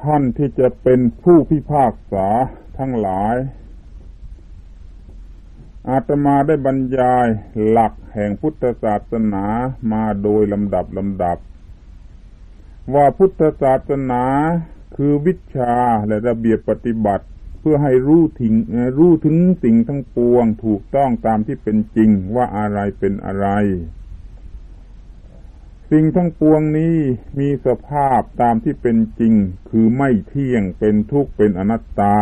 ท่านที่จะเป็นผู้พิพากษาทั้งหลายอาตมาได้บรรยายหลักแห่งพุทธศาสนามาโดยลำดับว่าพุทธศาสนาคือวิชาและระเบียบปฏิบัติเพื่อให้รู้ถึงสิ่งทั้งปวงถูกต้องตามที่เป็นจริงว่าอะไรเป็นอะไรสิ่งทั้งปวงนี้มีสภาพตามที่เป็นจริงคือไม่เที่ยงเป็นทุกข์เป็นอนัตตา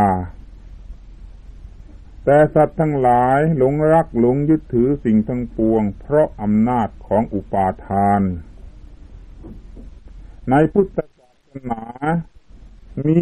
แต่สัตว์ทั้งหลายหลงรักหลงยึดถือสิ่งทั้งปวงเพราะอำนาจของอุปาทานในพุทธศาสนามี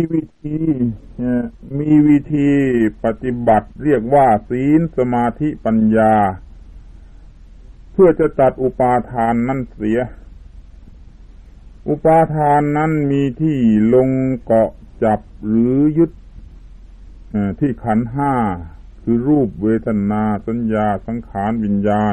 วิธีปฏิบัติเรียกว่าศีลสมาธิปัญญาเพื่อจะตัดอุปาทานนั้นเสียอุปาทานนั้นมีที่ลงเกาะจับหรือยึดที่ขันธ์ห้าคือรูปเวทนาสัญญาสังขารวิญญาณ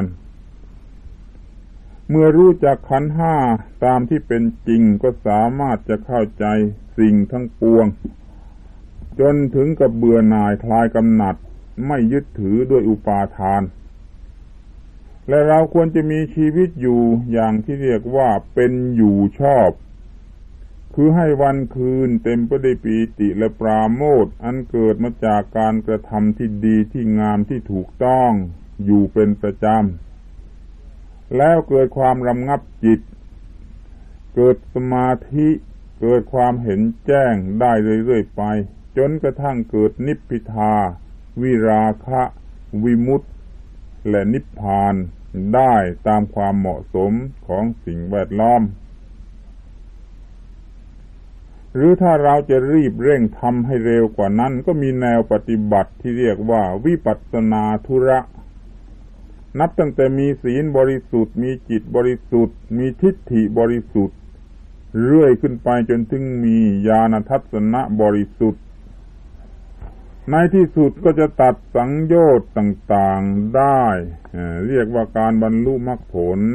เมื่อรู้จักขันธ์ห้าตามที่เป็นจริงก็สามารถจะเข้าใจสิ่งทั้งปวงจนถึงกับเบื่อหน่ายคลายกำหนัดไม่ยึดถือด้วยอุปาทานและเราควรจะมีชีวิตอยู่อย่างที่เรียกว่าเป็นอยู่ชอบคือให้วันคืนเต็มไปด้วยปีติและปราโมทย์อันเกิดมาจากการกระทำที่ดีที่งามที่ถูกต้องอยู่เป็นประจำแล้วเกิดความรำงับจิตเกิดสมาธิเกิดความเห็นแจ้งได้เรื่อยๆไปจนกระทั่งเกิดนิพพิทาวิราคะวิมุตติและนิพพานได้ตามความเหมาะสมของสิ่งแวดล้อมหรือถ้าเราจะรีบเร่งทำให้เร็วกว่านั้นก็มีแนวปฏิบัติที่เรียกว่าวิปัสสนาธุระนับตั้งแต่มีศีลบริสุทธิ์มีจิตบริสุทธิ์มีทิฏฐิบริสุทธิ์เรื่อยขึ้นไปจนถึงมีญาณทัศนะบริสุทธิ์ในที่สุดก็จะตัดสังโยชน์ต่างๆได้เรียกว่าการบรรลุมรรคผล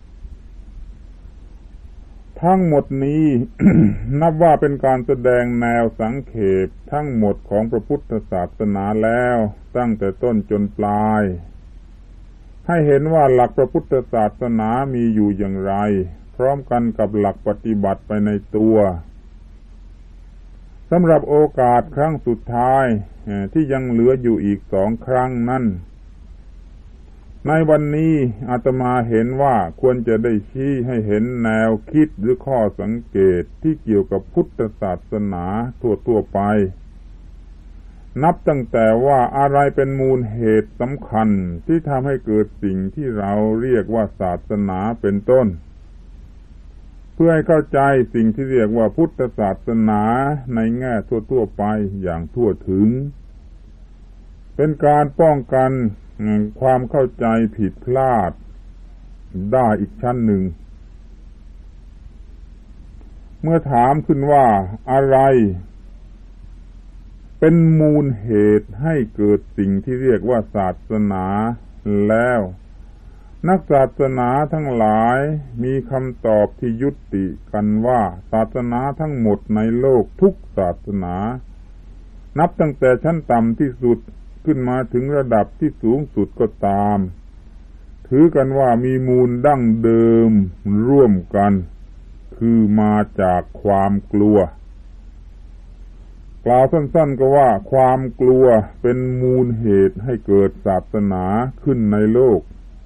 ทั้งหมดนี้ นับว่าเป็นการแสดงแนวสังเขปทั้งหมดของพระพุทธศาสนาแล้วตั้งแต่ต้นจนปลายให้เห็นว่าหลักพระพุทธศาสนามีอยู่อย่างไรพร้อมกันกับหลักปฏิบัติไปในตัวสำหรับโอกาสครั้งสุดท้ายที่ยังเหลืออยู่อีก2 ครั้งนั้นในวันนี้อาตมาเห็นว่าควรจะได้ชี้ให้เห็นแนวคิดหรือข้อสังเกตที่เกี่ยวกับพุทธศาสนาทั่วๆไปนับตั้งแต่ว่าอะไรเป็นมูลเหตุสำคัญที่ทำให้เกิดสิ่งที่เราเรียกว่าศาสนาเป็นต้นเพื่อให้เข้าใจสิ่งที่เรียกว่าพุทธศาสนาในแง่ทั่วๆไปอย่างทั่วถึงเป็นการป้องกันความเข้าใจผิดพลาดได้อีกชั้นหนึ่งเมื่อถามขึ้นว่าอะไรเป็นมูลเหตุให้เกิดสิ่งที่เรียกว่าศาสนาแล้วนักศาสนาทั้งหลายมีคำตอบที่ยุติกันว่าศาสนาทั้งหมดในโลกทุกศาสนานับตั้งแต่ชั้นต่ำที่สุดขึ้นมาถึงระดับที่สูงสุดก็ตามถือกันว่ามีมูลดั้งเดิมร่วมกันคือมาจากความกลัวกล่าวสั้นๆก็ว่าความกลัวเป็นมูลเหตุให้เกิดศาสนาขึ้นในโลก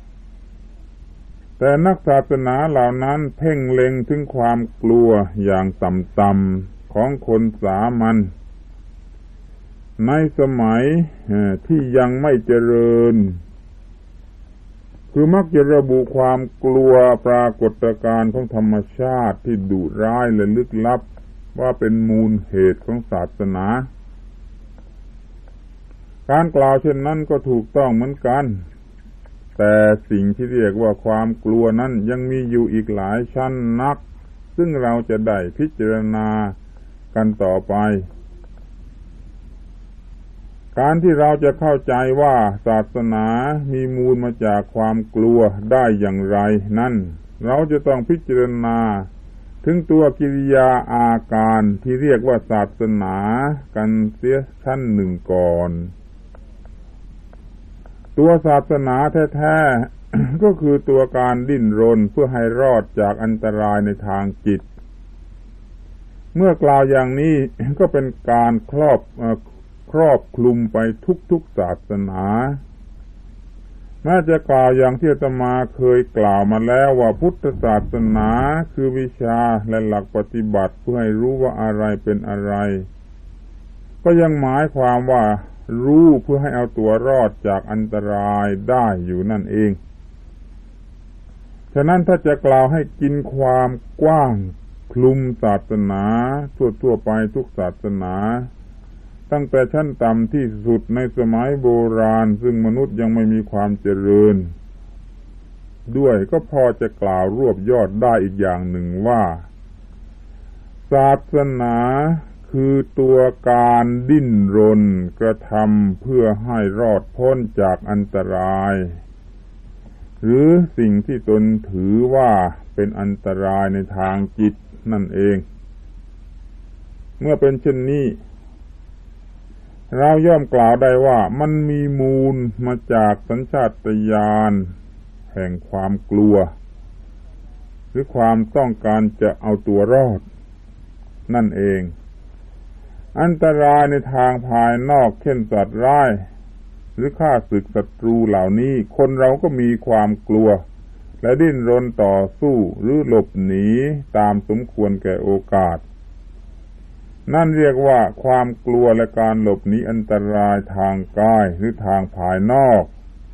แต่นักศาสนาเหล่านั้นเพ่งเล็งถึงความกลัวอย่างต่ำๆของคนสามัญในสมัยที่ยังไม่เจริญคือมักจะระบุความกลัวปรากฏการณ์ของธรรมชาติที่ดุร้ายและลึกลับว่าเป็นมูลเหตุของศาสนาการกล่าวเช่นนั้นก็ถูกต้องเหมือนกันแต่สิ่งที่เรียกว่าความกลัวนั้นยังมีอยู่อีกหลายชั้นนักซึ่งเราจะได้พิจารณากันต่อไปการที่เราจะเข้าใจว่าศาสนามีมูลมาจากความกลัวได้อย่างไรนั้นเราจะต้องพิจารณาถึงตัวกิริยาอาการที่เรียกว่าศาสนากันเสียชั้นหนึ่งก่อนตัวศาสนาแท้ๆ ก็คือตัวการดิ้นรนเพื่อให้รอดจากอันตรายในทางจิตเมื่อกล่าวอย่างนี้ ก็เป็นการครอบคลุมไปทุกศาสนาแม้จะกล่าวอย่างที่อาตมาเคยกล่าวมาแล้วว่าพุทธศาสนาคือวิชาและหลักปฏิบัติเพื่อให้รู้ว่าอะไรเป็นอะไรก็ยังหมายความว่ารู้เพื่อให้เอาตัวรอดจากอันตรายได้อยู่นั่นเองฉะนั้นถ้าจะกล่าวให้กินความกว้างคลุมศาสนาทั่วไปทุกศาสนาตั้งแต่ชั้นต่ำที่สุดในสมัยโบราณซึ่งมนุษย์ยังไม่มีความเจริญด้วยก็พอจะกล่าวรวบยอดได้อีกอย่างหนึ่งว่าศาสนาคือตัวการดิ้นรนกระทำเพื่อให้รอดพ้นจากอันตรายหรือสิ่งที่ตนถือว่าเป็นอันตรายในทางจิตนั่นเองเมื่อเป็นเช่นนี้เราย่อมกล่าวได้ว่ามันมีมูลมาจากสัญชาตญาณแห่งความกลัวหรือความต้องการจะเอาตัวรอดนั่นเองอันตรายในทางภายนอกเช่นสัตว์ร้ายหรือฆ่าศึกศัตรูเหล่านี้คนเราก็มีความกลัวและดิ้นรนต่อสู้หรือหลบหนีตามสมควรแก่โอกาสนั่นเรียกว่าความกลัวและการหลบหนีอันตรายทางกายหรือทางภายนอก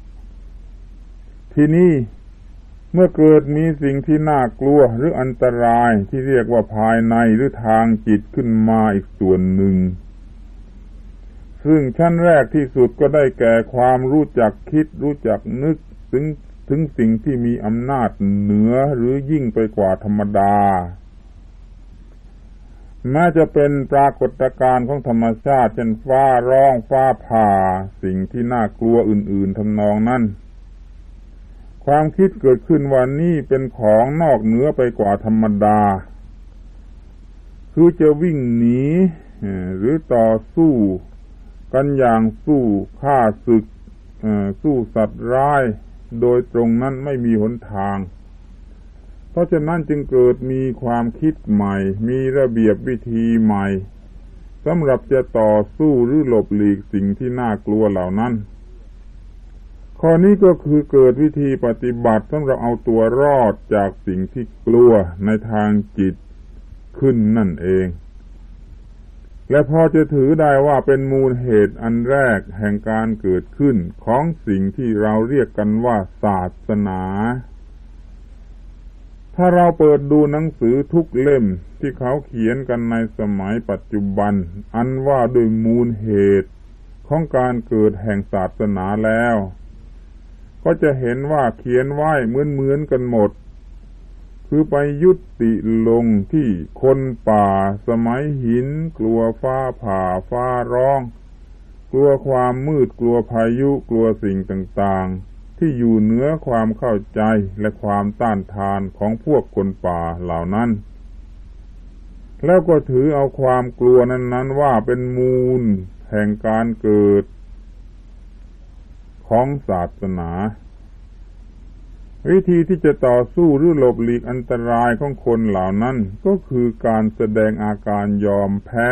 ที่นี่เมื่อเกิดมีสิ่งที่น่ากลัวหรืออันตรายที่เรียกว่าภายในหรือทางจิตขึ้นมาอีกส่วนหนึ่งซึ่งชั้นแรกที่สุดก็ได้แก่ความรู้จักคิดรู้จักนึกถึงสิ่งที่มีอำนาจเหนือหรือยิ่งไปกว่าธรรมดาแม้จะเป็นปรากฏการณ์ของธรรมชาติเช่นฟ้าร้องฟ้าผ่าสิ่งที่น่ากลัวอื่นๆทำนองนั้นความคิดเกิดขึ้นว่านี่เป็นของนอกเหนือไปกว่าธรรมดาคือจะวิ่งหนีหรือต่อสู้กันอย่างสู้ฆ่าศึกสู้สัตว์ร้ายโดยตรงนั้นไม่มีหนทางเพราะฉะนั้นจึงเกิดมีความคิดใหม่มีระเบียบวิธีใหม่สำหรับจะต่อสู้หรือหลบหลีกสิ่งที่น่ากลัวเหล่านั้นข้อนี้ก็คือเกิดวิธีปฏิบัติสำหรับเอาตัวรอดจากสิ่งที่กลัวในทางจิตขึ้นนั่นเองและพอจะถือได้ว่าเป็นมูลเหตุอันแรกแห่งการเกิดขึ้นของสิ่งที่เราเรียกกันว่าศาสนาถ้าเราเปิดดูหนังสือทุกเล่มที่เขาเขียนกันในสมัยปัจจุบันอันว่าโดยมูลเหตุของการเกิดแห่งศาสนาแล้วก็จะเห็นว่าเขียนไว้เหมือนกันหมดคือไปยุติลงที่คนป่าสมัยหินกลัวฟ้าผ่าฟ้าร้องกลัวความมืดกลัวพายุกลัวสิ่งต่างๆที่อยู่เหนือความเข้าใจและความต้านทานของพวกคนป่าเหล่านั้นแล้วก็ถือเอาความกลัวนั้นว่าเป็นมูลแห่งการเกิดของศาสนาวิธีที่จะต่อสู้หรือหลบหลีกอันตรายของคนเหล่านั้นก็คือการแสดงอาการยอมแพ้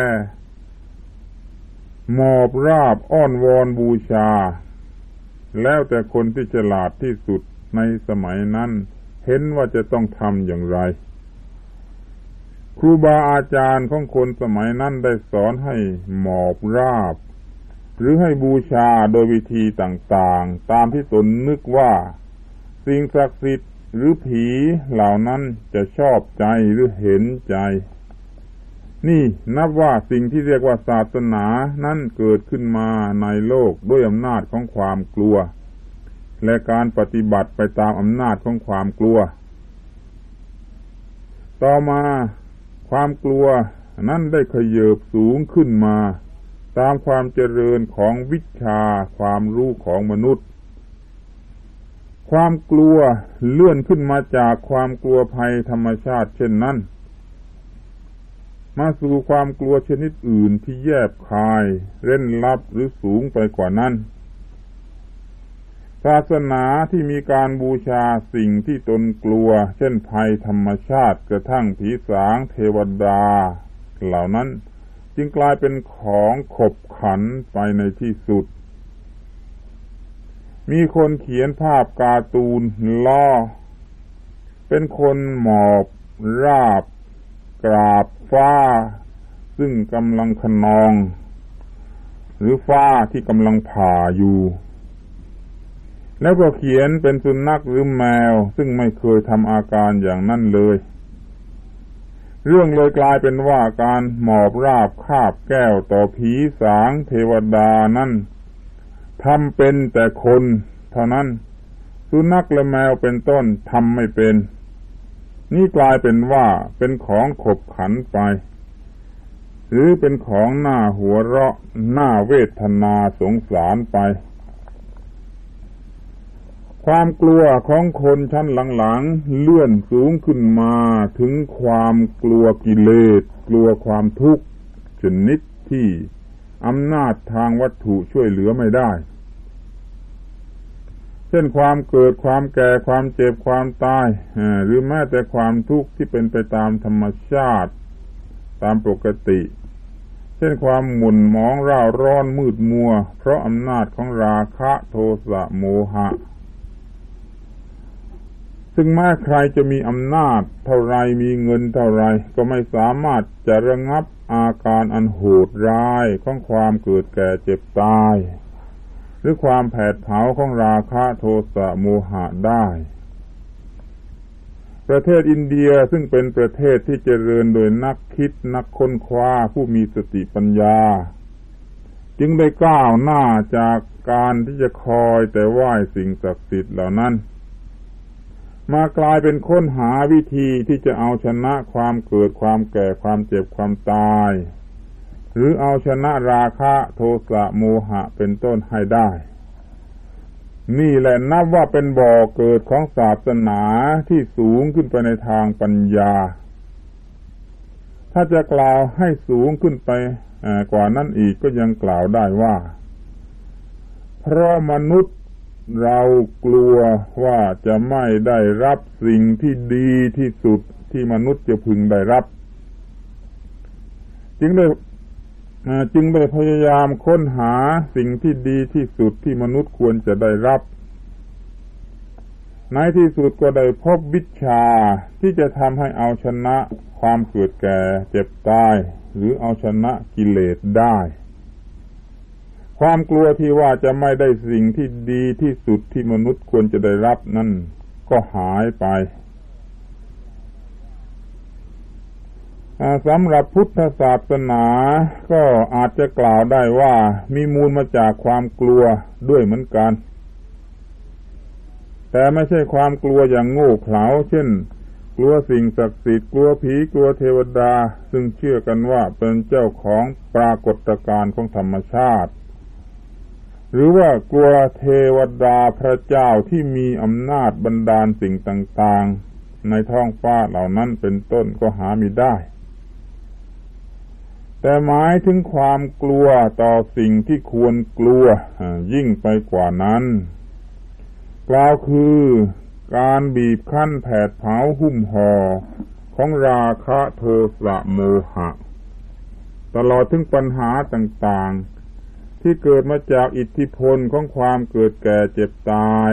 หมอบราบอ้อนวอนบูชาแล้วแต่คนที่ฉลาดที่สุดในสมัยนั้นเห็นว่าจะต้องทำอย่างไรครูบาอาจารย์ของคนสมัยนั้นได้สอนให้หมอบราบหรือให้บูชาโดยวิธีต่างๆตามที่ตนนึกว่าสิ่งศักดิ์สิทธิ์หรือผีเหล่านั้นจะชอบใจหรือเห็นใจนี่นับว่าสิ่งที่เรียกว่าศาสนานั้นเกิดขึ้นมาในโลกด้วยอำนาจของความกลัวและการปฏิบัติไปตามอำนาจของความกลัวต่อมาความกลัวนั้นได้ขยับสูงขึ้นมาตามความเจริญของวิชาความรู้ของมนุษย์ความกลัวเลื่อนขึ้นมาจากความกลัวภัยธรรมชาติเช่นนั้นมาสู่ความกลัวชนิดอื่นที่แยบคายเร้นลับหรือสูงไปกว่านั้นศาสนาที่มีการบูชาสิ่งที่ตนกลัวเช่นภัยธรรมชาติกระทั่งผีสางเทวดาเหล่านั้นจึงกลายเป็นของขบขันไปในที่สุดมีคนเขียนภาพการ์ตูนล้อเป็นคนหมอบราบกราบฟ้าซึ่งกำลังคะนองหรือฟ้าที่กำลังผ่าอยู่แล้วก็เขียนเป็นสุนัขหรือแมวซึ่งไม่เคยทำอาการอย่างนั้นเลยเรื่องเลยกลายเป็นว่าการหมอบราบคาบแก้วต่อผีสางเทวดานั้นทำเป็นแต่คนเท่านั้นสุนัขและแมวเป็นต้นทำไม่เป็นนี่กลายเป็นว่าเป็นของขบขันไปหรือเป็นของน่าหัวเราะน่าเวทนาสงสารไปความกลัวของคนชั้นหลังๆเลื่อนสูงขึ้นมาถึงความกลัวกิเลสกลัวความทุกข์ชนิดที่อำนาจทางวัตถุช่วยเหลือไม่ได้เช่นความเกิดความแก่ความเจ็บความตายหรือแม้แต่ความทุกข์ที่เป็นไปตามธรรมชาติตามปกติเช่นความหม่นหมองร่าร้อนมืดมัวเพราะอำนาจของราคะโทสะโมหะซึ่งแม้ใครจะมีอำนาจเท่าไรมีเงินเท่าไรก็ไม่สามารถจะระงับอาการอันโหดร้ายของความเกิดแก่เจ็บตายหรือความแผดเผาของราคะโทสะโมหะได้ประเทศอินเดียซึ่งเป็นประเทศที่เจริญโดยนักคิดนักค้นคว้าผู้มีสติปัญญาจึงได้ก้าวหน้าจากการที่จะคอยแต่ไหว้สิ่งศักดิ์สิทธิ์เหล่านั้นมากลายเป็นค้นหาวิธีที่จะเอาชนะความเกิดความแก่ความเจ็บความตายหรือเอาชนะราคะโทสะโมหะเป็นต้นให้ได้นี่แหละนับว่าเป็นบ่อเกิดของศาสนาที่สูงขึ้นไปในทางปัญญาถ้าจะกล่าวให้สูงขึ้นไปกว่านั้นอีกก็ยังกล่าวได้ว่าเพราะมนุษย์เรากลัวว่าจะไม่ได้รับสิ่งที่ดีที่สุดที่มนุษย์จะพึงได้รับจึงได้พยายามค้นหาสิ่งที่ดีที่สุดที่มนุษย์ควรจะได้รับในที่สุดก็ได้พบวิชาที่จะทำให้เอาชนะความเกิดแก่เจ็บตายหรือเอาชนะกิเลสได้ความกลัวที่ว่าจะไม่ได้สิ่งที่ดีที่สุดที่มนุษย์ควรจะได้รับนั่นก็หายไปสำหรับพุทธศาสนาก็อาจจะกล่าวได้ว่ามีมูลมาจากความกลัวด้วยเหมือนกันแต่ไม่ใช่ความกลัวอย่างโง่เขลาเช่นกลัวสิ่งศักดิ์สิทธิ์กลัวผีกลัวเทวดาซึ่งเชื่อกันว่าเป็นเจ้าของปรากฏการณ์ของธรรมชาติหรือว่ากลัวเทวดาพระเจ้าที่มีอำนาจบันดาลสิ่งต่างๆในท้องฟ้าเหล่านั้นเป็นต้นก็หามิได้แต่หมายถึงความกลัวต่อสิ่งที่ควรกลัวยิ่งไปกว่านั้นกล่าวคือการบีบคั้นแผดเผาหุ้มห่อของราคะโทสะโมหะตลอดถึงปัญหาต่างๆที่เกิดมาจากอิทธิพลของความเกิดแก่เจ็บตาย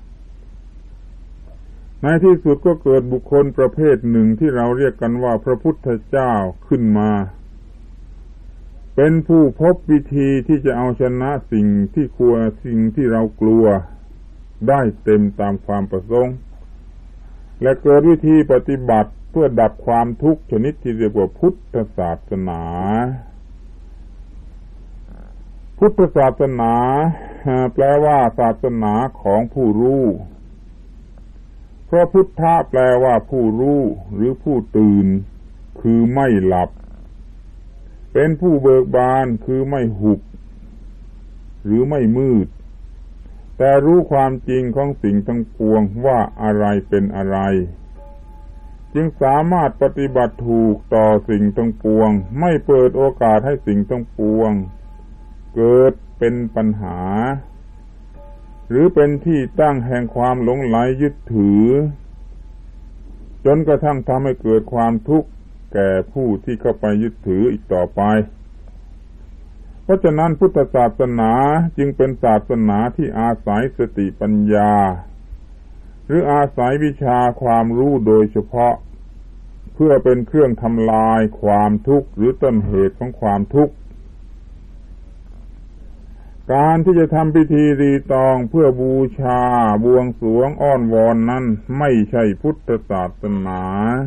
ในที่สุดก็เกิดบุคคลประเภทหนึ่งที่เราเรียกกันว่าพระพุทธเจ้าขึ้นมาเป็นผู้พบวิธีที่จะเอาชนะสิ่งที่เรากลัวได้เต็มตามความประสงค์และเกิดวิธีปฏิบัติเพื่อดับความทุกข์ชนิดที่เรียกว่าพุทธศาสนาพุทธศาสนาแปลว่าศาสนาของผู้รู้เพราะพุทธะแปลว่าผู้รู้หรือผู้ตื่นคือไม่หลับเป็นผู้เบิกบานคือไม่หุบหรือไม่มืดแต่รู้ความจริงของสิ่งทั้งปวงว่าอะไรเป็นอะไรจจึงสามารถปฏิบัติถูกต่อสิ่งทั้งปวงไม่เปิดโอกาสให้สิ่งทั้งปวงเกิดเป็นปัญหาหรือเป็นที่ตั้งแห่งความหลงไหลยึดถือจนกระทั่งทำให้เกิดความทุกข์แก่ผู้ที่เข้าไปยึดถืออีกต่อไปเพราะฉะนั้นพุทธศาสนาจึงเป็นศาสนาที่อาศัยสติปัญญาหรืออาศัยวิชาความรู้โดยเฉพาะเพื่อเป็นเครื่องทำลายความทุกข์หรือต้นเหตุของความทุกข์การที่จะทำพิธีรีตองเพื่อบูชาบวงสรวงอ้อนวอนนั้นไม่ใช่พุทธศาสนา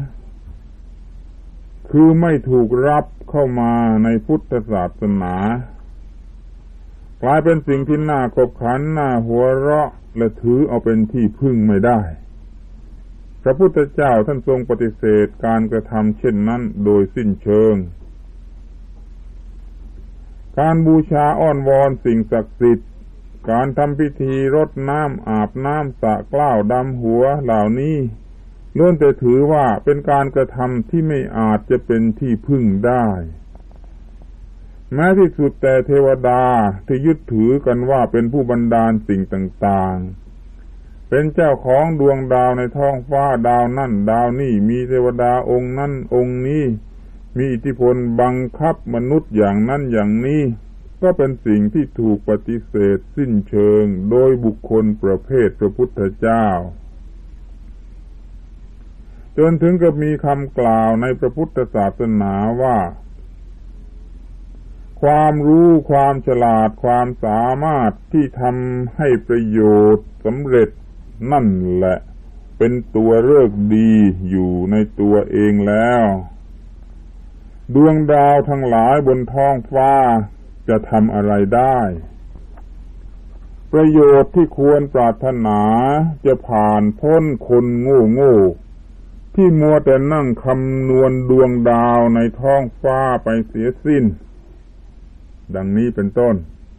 คือไม่ถูกรับเข้ามาในพุทธศาสนากลายเป็นสิ่งที่น่าขบขันน่าหัวเราะและถือเอาเป็นที่พึ่งไม่ได้พระพุทธเจ้าท่านทรงปฏิเสธการกระทำเช่นนั้นโดยสิ้นเชิงการบูชาอ้อนวอนสิ่งศักดิ์สิทธิ์การทำพิธีรดน้ำอาบน้ำสระเกล้าดำหัวเหล่านี้ล้วนแต่ถือว่าเป็นการกระทำที่ไม่อาจจะเป็นที่พึ่งได้แม้ที่สุดแต่เทวดาที่ยึดถือกันว่าเป็นผู้บันดาลสิ่งต่างๆเป็นเจ้าของดวงดาวในท้องฟ้าดาวนั่นดาวนี่มีเทวดาองค์นั้นองค์นี้มีอิทธิพลบังคับมนุษย์อย่างนั้นอย่างนี้ก็เป็นสิ่งที่ถูกปฏิเสธสิ้นเชิงโดยบุคคลประเภทพระพุทธเจ้าจนถึงกับมีคำกล่าวในพระพุทธศาสนาว่าความรู้ความฉลาดความสามารถที่ทำให้ประโยชน์สำเร็จนั่นแหละเป็นตัวฤกษ์ดีอยู่ในตัวเองแล้วดวงดาวทั้งหลายบนท้องฟ้าจะทำอะไรได้ประโยชน์ที่ควรปรารถนาจะผ่านพ้นคนโง่ที่มัวแต่นั่งคำนวณดวงดาวในท้องฟ้าไปเสียสิ้นดังนี้เป็นต้น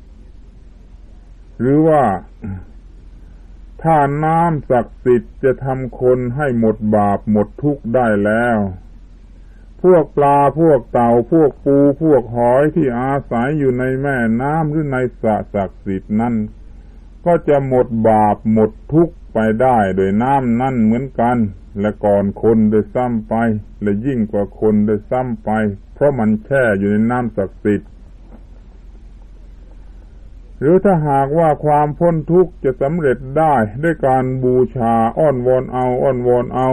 หรือว่าถ้าน้ำศักดิ์สิทธิ์จะทำคนให้หมดบาปหมดทุกข์ได้แล้วพวกปลาพวกเต่าพวกปูพวกหอยที่อาศัยอยู่ในแม่น้ำหรือในสระศักดิ์สิทธิ์นั้นก็จะหมดบาปหมดทุกข์ไปได้โดยน้ำนั่นเหมือนกันและก่อนคนโดยซ้ำไปและยิ่งกว่าคนโดยซ้ำไปเพราะมันแช่อยู่ในน้ำศักดิ์สิทธิ์หรือถ้าหากว่าความพ้นทุกข์จะสำเร็จได้ด้วยการบูชาอ้อนวอนเอา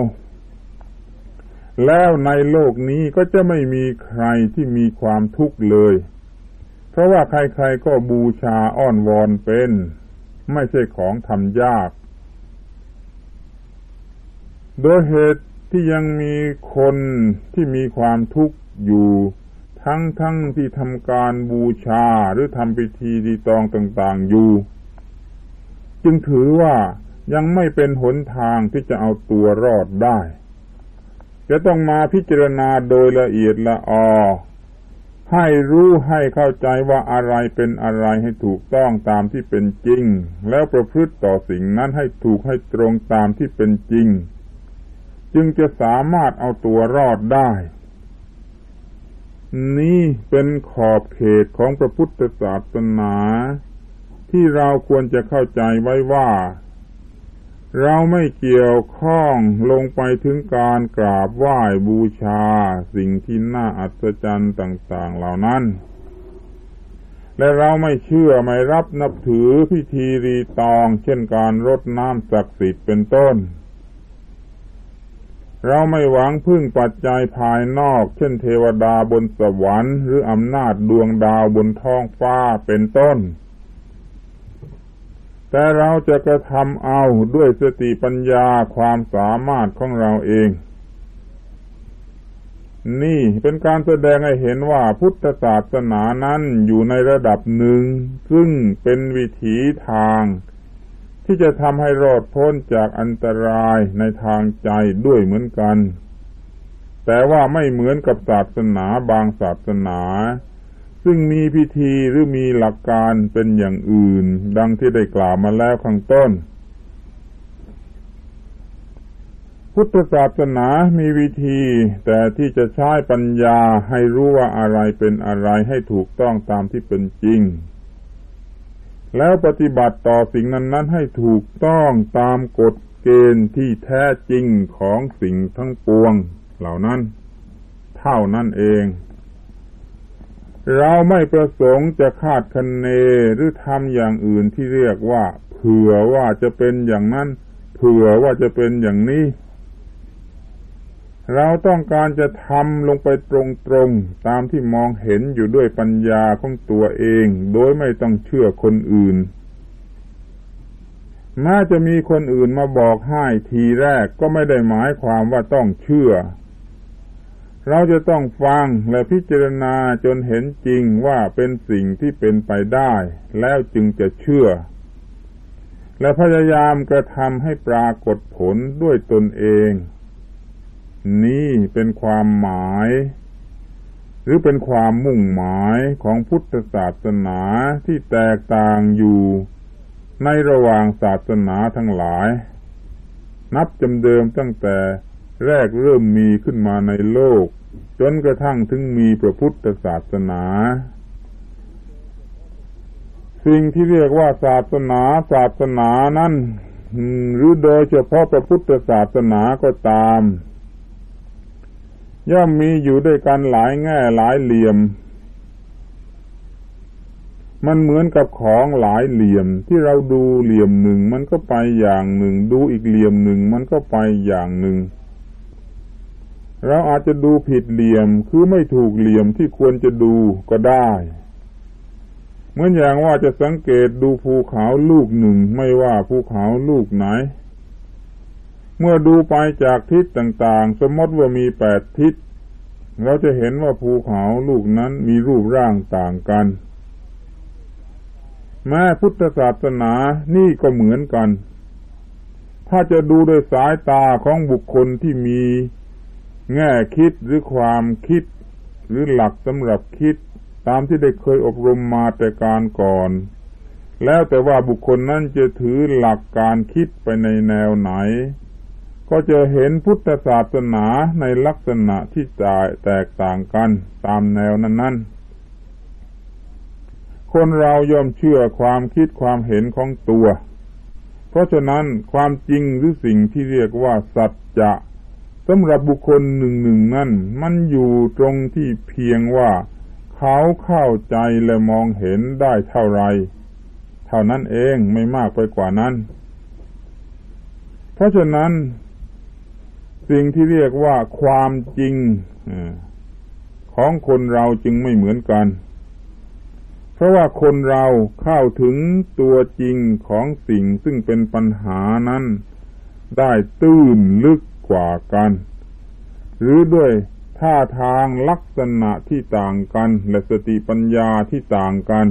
แล้วในโลกนี้ก็จะไม่มีใครที่มีความทุกข์เลยเพราะว่าใครๆก็บูชาอ้อนวอนเป็นไม่ใช่ของทำยากโดยเหตุที่ยังมีคนที่มีความทุกข์อยู่ทั้งที่ทำการบูชาหรือทำพิธีรีตองต่างๆอยู่จึงถือว่ายังไม่เป็นหนทางที่จะเอาตัวรอดได้จะต้องมาพิจารณาโดยละเอียดละออให้รู้ให้เข้าใจว่าอะไรเป็นอะไรให้ถูกต้องตามที่เป็นจริงแล้วประพฤติต่อสิ่งนั้นให้ถูกให้ตรงตามที่เป็นจริงจึงจะสามารถเอาตัวรอดได้นี่เป็นขอบเขตของพระพุทธศาสนาที่เราควรจะเข้าใจไว้ว่าเราไม่เกี่ยวข้องลงไปถึงการกราบไหว้บูชาสิ่งที่น่าอัศจรรย์ต่างๆเหล่านั้นและเราไม่เชื่อไม่รับนับถือพิธีรีตองเช่นการรดน้ำศักดิ์สิทธิ์เป็นต้นเราไม่หวังพึ่งปัจจัยภายนอกเช่นเทวดาบนสวรรค์หรืออำนาจดวงดาวบนท้องฟ้าเป็นต้นแต่เราจะกระทำเอาด้วยสติปัญญาความสามารถของเราเองนี่เป็นการแสดงให้เห็นว่าพุทธศาสนานั้นอยู่ในระดับหนึ่งซึ่งเป็นวิถีทางที่จะทำให้รอดพ้นจากอันตรายในทางใจด้วยเหมือนกันแต่ว่าไม่เหมือนกับศาสนาบางศาสนาซึ่งมีพิธีหรือมีหลักการเป็นอย่างอื่นดังที่ได้กล่าวมาแล้วข้างต้นพพุทธศาสนามีวิธีแต่ที่จะใช้ปัญญาให้รู้ว่าอะไรเป็นอะไรให้ถูกต้องตามที่เป็นจริงแล้วปฏิบัติต่อสิ่งนั้นๆให้ถูกต้องตามกฎเกณฑ์ที่แท้จริงของสิ่งทั้งปวงเหล่านั้นเท่านั้นเองเราไม่ประสงค์จะคาดคะเนหรือทำอย่างอื่นที่เรียกว่าเผื่อว่าจะเป็นอย่างนั้นเผื่อว่าจะเป็นอย่างนี้เราต้องการจะทำลงไปตรงๆตามที่มองเห็นอยู่ด้วยปัญญาของตัวเองโดยไม่ต้องเชื่อคนอื่นแม้จะมีคนอื่นมาบอกให้ทีแรกก็ไม่ได้หมายความว่าต้องเชื่อเราจะต้องฟังและพิจารณาจนเห็นจริงว่าเป็นสิ่งที่เป็นไปได้แล้วจึงจะเชื่อและพยายามกระทำให้ปรากฏผลด้วยตนเองนี่เป็นความหมายหรือเป็นความมุ่งหมายของพุทธศาสนาที่แตกต่างอยู่ในระหว่างศาสนาทั้งหลายนับจำเดิมตั้งแต่แรกเริ่มมีขึ้นมาในโลกจนกระทั่งถึงมีพระพุทธศาสนาสิ่งที่เรียกว่าศาสนานั้นหรือโดยเฉพาะพระพุทธศาสนาก็ตามย่อมมีอยู่ด้วยกันหลายแง่หลายเหลี่ยมมันเหมือนกับของหลายเหลี่ยมที่เราดูเหลี่ยมหนึ่งมันก็ไปอย่างหนึ่งดูอีกเหลี่ยมหนึ่งมันก็ไปอย่างหนึ่งเราอาจจะดูผิดเหลี่ยมคือไม่ถูกเหลี่ยมที่ควรจะดูก็ได้เหมือนอย่างว่าจะสังเกตดูภูเขาลูกหนึ่งไม่ว่าภูเขาลูกไหนเมื่อดูไปจากทิศต่างๆสมมติว่ามี8 ทิศเราจะเห็นว่าภูเขาลูกนั้นมีรูปร่างต่างกันแม้พุทธศาสนานี่ก็เหมือนกันถ้าจะดูโดยสายตาของบุคคลที่มีแง่คิดหรือความคิดหรือหลักสำหรับคิดตามที่ได้เคยอบรมมาแต่การก่อนแล้วแต่ว่าบุคคลนั้นจะถือหลักการคิดไปในแนวไหนก็จะเห็นพุทธศาสนาในลักษณะที่แตกต่างกันตามแนวนั้นๆคนเราย่อมเชื่อความคิดความเห็นของตัวเพราะฉะนั้นความจริงหรือสิ่งที่เรียกว่าสัจจะสำหรับบุคคลหนึ่งนั่นมันอยู่ตรงที่เพียงว่าเขาเข้าใจและมองเห็นได้เท่าไรเท่านั้นเองไม่มากไปกว่านั้นเพราะฉะนั้นสิ่งที่เรียกว่าความจริงของคนเราจึงไม่เหมือนกันเพราะว่าคนเราเข้าถึงตัวจริงของสิ่งซึ่งเป็นปัญหานั้นได้ตื้นลึกกว่ากันหรือด้วยท่าทางลักษณะที่ต่างกันและสติปัญญาที่ต่างกัน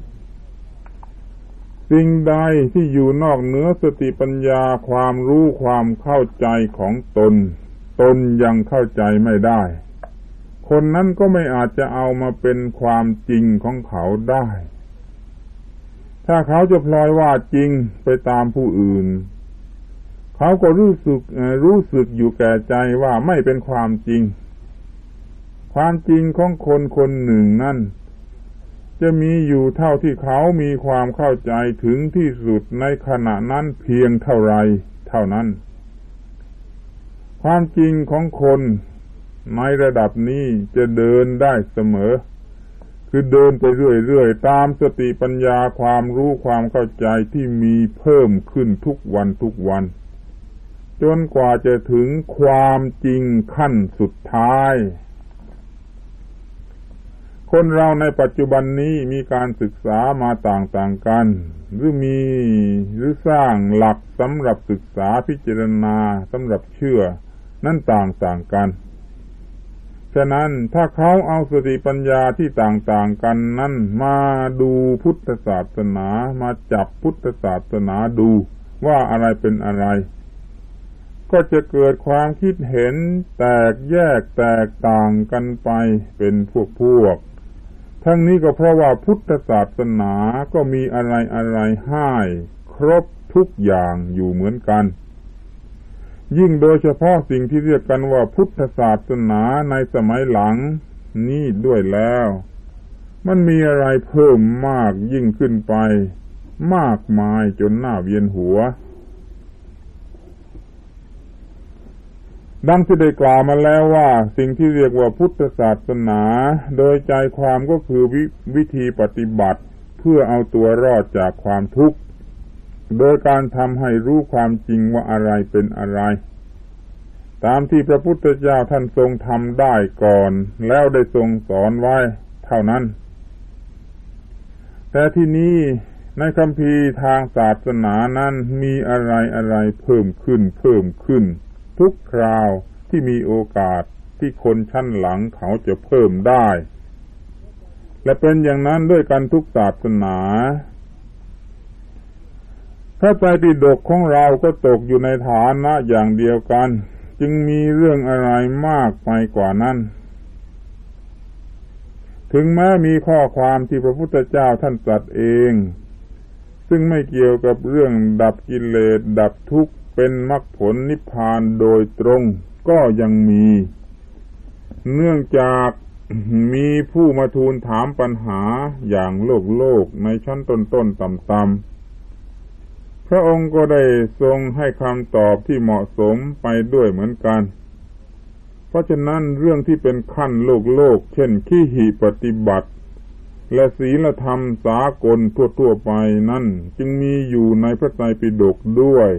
สิ่งใดที่อยู่นอกเหนือสติปัญญาความรู้ความเข้าใจของตนยังเข้าใจไม่ได้คนนั้นก็ไม่อาจจะเอามาเป็นความจริงของเขาได้ถ้าเขาจะพลอยว่าจริงไปตามผู้อื่นเขาก็รู้สึกอยู่แก่ใจว่าไม่เป็นความจริงความจริงของคนคนหนึ่งนั่นจะมีอยู่เท่าที่เขามีความเข้าใจถึงที่สุดในขณะนั้นเพียงเท่าไรเท่านั้นความจริงของคนในระดับนี้จะเดินได้เสมอคือเดินไปเรื่อยๆตามสติปัญญาความรู้ความเข้าใจที่มีเพิ่มขึ้นทุกวันจนกว่าจะถึงความจริงขั้นสุดท้ายคนเราในปัจจุบันนี้มีการศึกษามาต่างๆกันหรือสร้างหลักสำหรับศึกษาพิจารณาสำหรับเชื่อนั่นต่างๆกันฉะนั้นถ้าเขาเอาสติปัญญาที่ต่างๆกันนั้นมาดูพุทธศาสนามาจับพุทธศาสนาดูว่าอะไรเป็นอะไรก็จะเกิดความคิดเห็นแตกแยกแตกต่างกันไปเป็นพวกทั้งนี้ก็เพราะว่าพุทธศาสนาก็มีอะไรให้ครบทุกอย่างอยู่เหมือนกันยิ่งโดยเฉพาะสิ่งที่เรียกกันว่าพุทธศาสนาในสมัยหลังนี่ด้วยแล้วมันมีอะไรเพิ่มมากยิ่งขึ้นไปมากมายจนน่าเวียนหัวดังที่ได้กล่าวมาแล้วว่าสิ่งที่เรียกว่าพุทธศาสนาโดยใจความก็คือวิธีปฏิบัติเพื่อเอาตัวรอดจากความทุกข์โดยการทำให้รู้ความจริงว่าอะไรเป็นอะไรตามที่พระพุทธเจ้าท่านทรงทำได้ก่อนแล้วได้ทรงสอนไว้เท่านั้นแต่ที่นี้ในคัมภีร์ทางศาสนานั้นมีอะไรเพิ่มขึ้นทุกคราวที่มีโอกาสที่คนชั้นหลังเขาจะเพิ่มได้และเป็นอย่างนั้นด้วยกันทุกศาสนาพระไตรปิฎกของเราก็ตกอยู่ในฐานะอย่างเดียวกันจึงมีเรื่องอะไรมากไปกว่านั้นถึงแม้มีข้อความที่พระพุทธเจ้าท่านตรัสเองซึ่งไม่เกี่ยวกับเรื่องดับกิเลสดับทุกข์เป็นมรรคผลนิพพานโดยตรงก็ยังมีเนื่องจากมีผู้มาทูลถามปัญหาอย่างโลกในชั้นต้นๆต่ำๆพระองค์ก็ได้ทรงให้คำตอบที่เหมาะสมไปด้วยเหมือนกันเพราะฉะนั้นเรื่องที่เป็นขั้นโลกเช่นขีหิปฏิบัติและศีลธรรมสากลทั่วไปนั่นจึงมีอยู่ในพระไตรปิฎกด้วย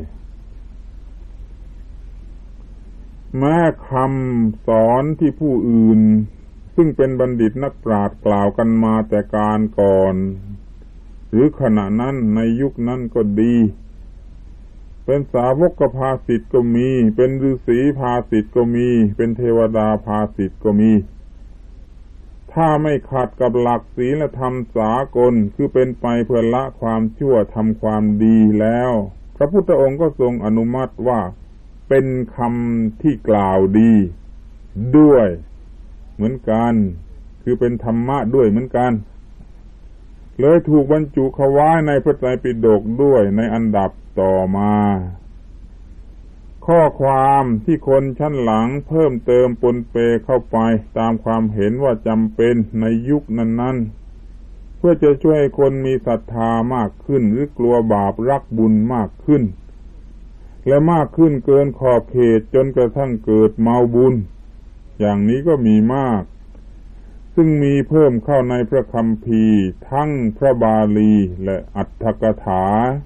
แม้คำสอนที่ผู้อื่นซึ่งเป็นบัณฑิตนักปราชญ์กล่าวกันมาแต่การก่อนหรือขณะนั้นในยุคนั้นก็ดีเป็นสาวกภาสิทธ์ก็มีเป็นฤาษีภาสิทธ์ก็มีเป็นเทวดาภาสิทธ์ก็มีถ้าไม่ขัดกับหลักศีลธรรมสากลคือเป็นไปเพื่อละความชั่วทำความดีแล้วพระพุทธองค์ก็ทรงอนุมัติว่าเป็นคำที่กล่าวดีด้วยเหมือนกันคือเป็นธรรมะด้วยเหมือนกันเลยถูกบรรจุเข้าไว้ในพระไตรปิฎกด้วยในอันดับต่อมาข้อความที่คนชั้นหลังเพิ่มเติมปนเปเข้าไปตามความเห็นว่าจำเป็นในยุคนั้นๆเพื่อจะช่วยให้คนมีศรัทธามากขึ้นหรือกลัวบาปรักบุญมากขึ้นและมากขึ้นเกินขอบเขตจนกระทั่งเกิดเมาบุญอย่างนี้ก็มีมากซึ่งมีเพิ่มเข้าในพระคัมภีร์ทั้งพระบาลีและอัตถกถา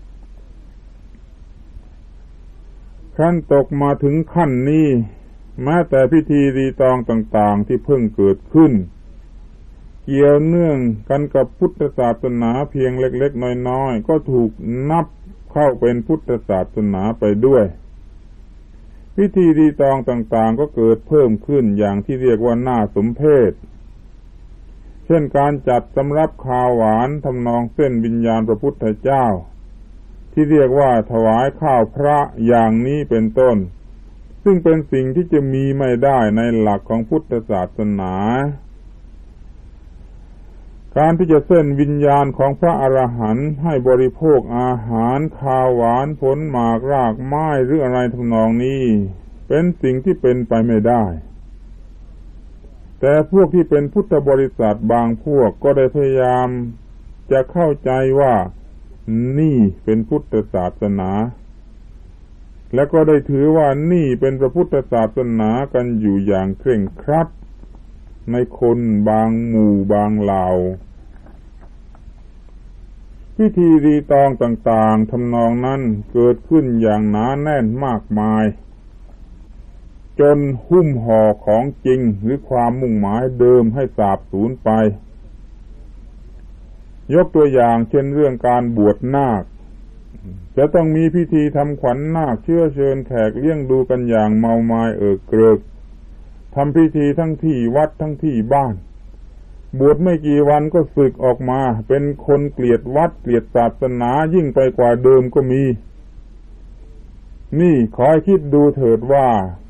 ขั้นตกมาถึงขั้นนี้แม้แต่พิธีรีตองต่างๆที่เพิ่งเกิดขึ้นเกี่ยวเนื่องกันกับพุทธศาสนาเพียงเล็กๆน้อยๆก็ถูกนับเข้าเป็นพุทธศาสนาไปด้วยพิธีรีตองต่างๆก็เกิดเพิ่มขึ้นอย่างที่เรียกว่าน่าสมเพชเช่นการจัดสำรับข้าวหวานทำนองเส้นวิญญาณพระพุทธเจ้าที่เรียกว่าถวายข้าวพระอย่างนี้เป็นต้นซึ่งเป็นสิ่งที่จะมีไม่ได้ในหลักของพุทธศาสนาการที่จะเส้นวิญญาณของพระอรหันต์ให้บริโภคอาหารข้าวหวานผลหมากรากไม้หรืออะไรทำนองนี้เป็นสิ่งที่เป็นไปไม่ได้แต่พวกที่เป็นพุทธบริษัทบางพวกก็ได้พยายามจะเข้าใจว่านี่เป็นพุทธศาสนาและก็ได้ถือว่านี่เป็นพระพุทธศาสนากันอยู่อย่างเคร่งครัดในคนบางหมู่บางเหล่าพิธีรีตองต่างๆทำนองนั้นเกิดขึ้นอย่างหนาแน่นมากมายจนหุ้มห่อของจริงหรือความมุ่งหมายเดิมให้สาบสูญไปยกตัวอย่างเช่นเรื่องการบวชนาคจะต้องมีพิธีทำขวัญนาคเชื้อเชิญแขกเลี้ยงดูกันอย่างเมามายเกริกทำพิธีทั้งที่วัดทั้งที่บ้านบวชไม่กี่วันก็สึกออกมาเป็นคนเกลียดวัดเกลียดศาสนายิ่งไปกว่าเดิมก็มีนี่ขอให้คิดดูเถิดว่า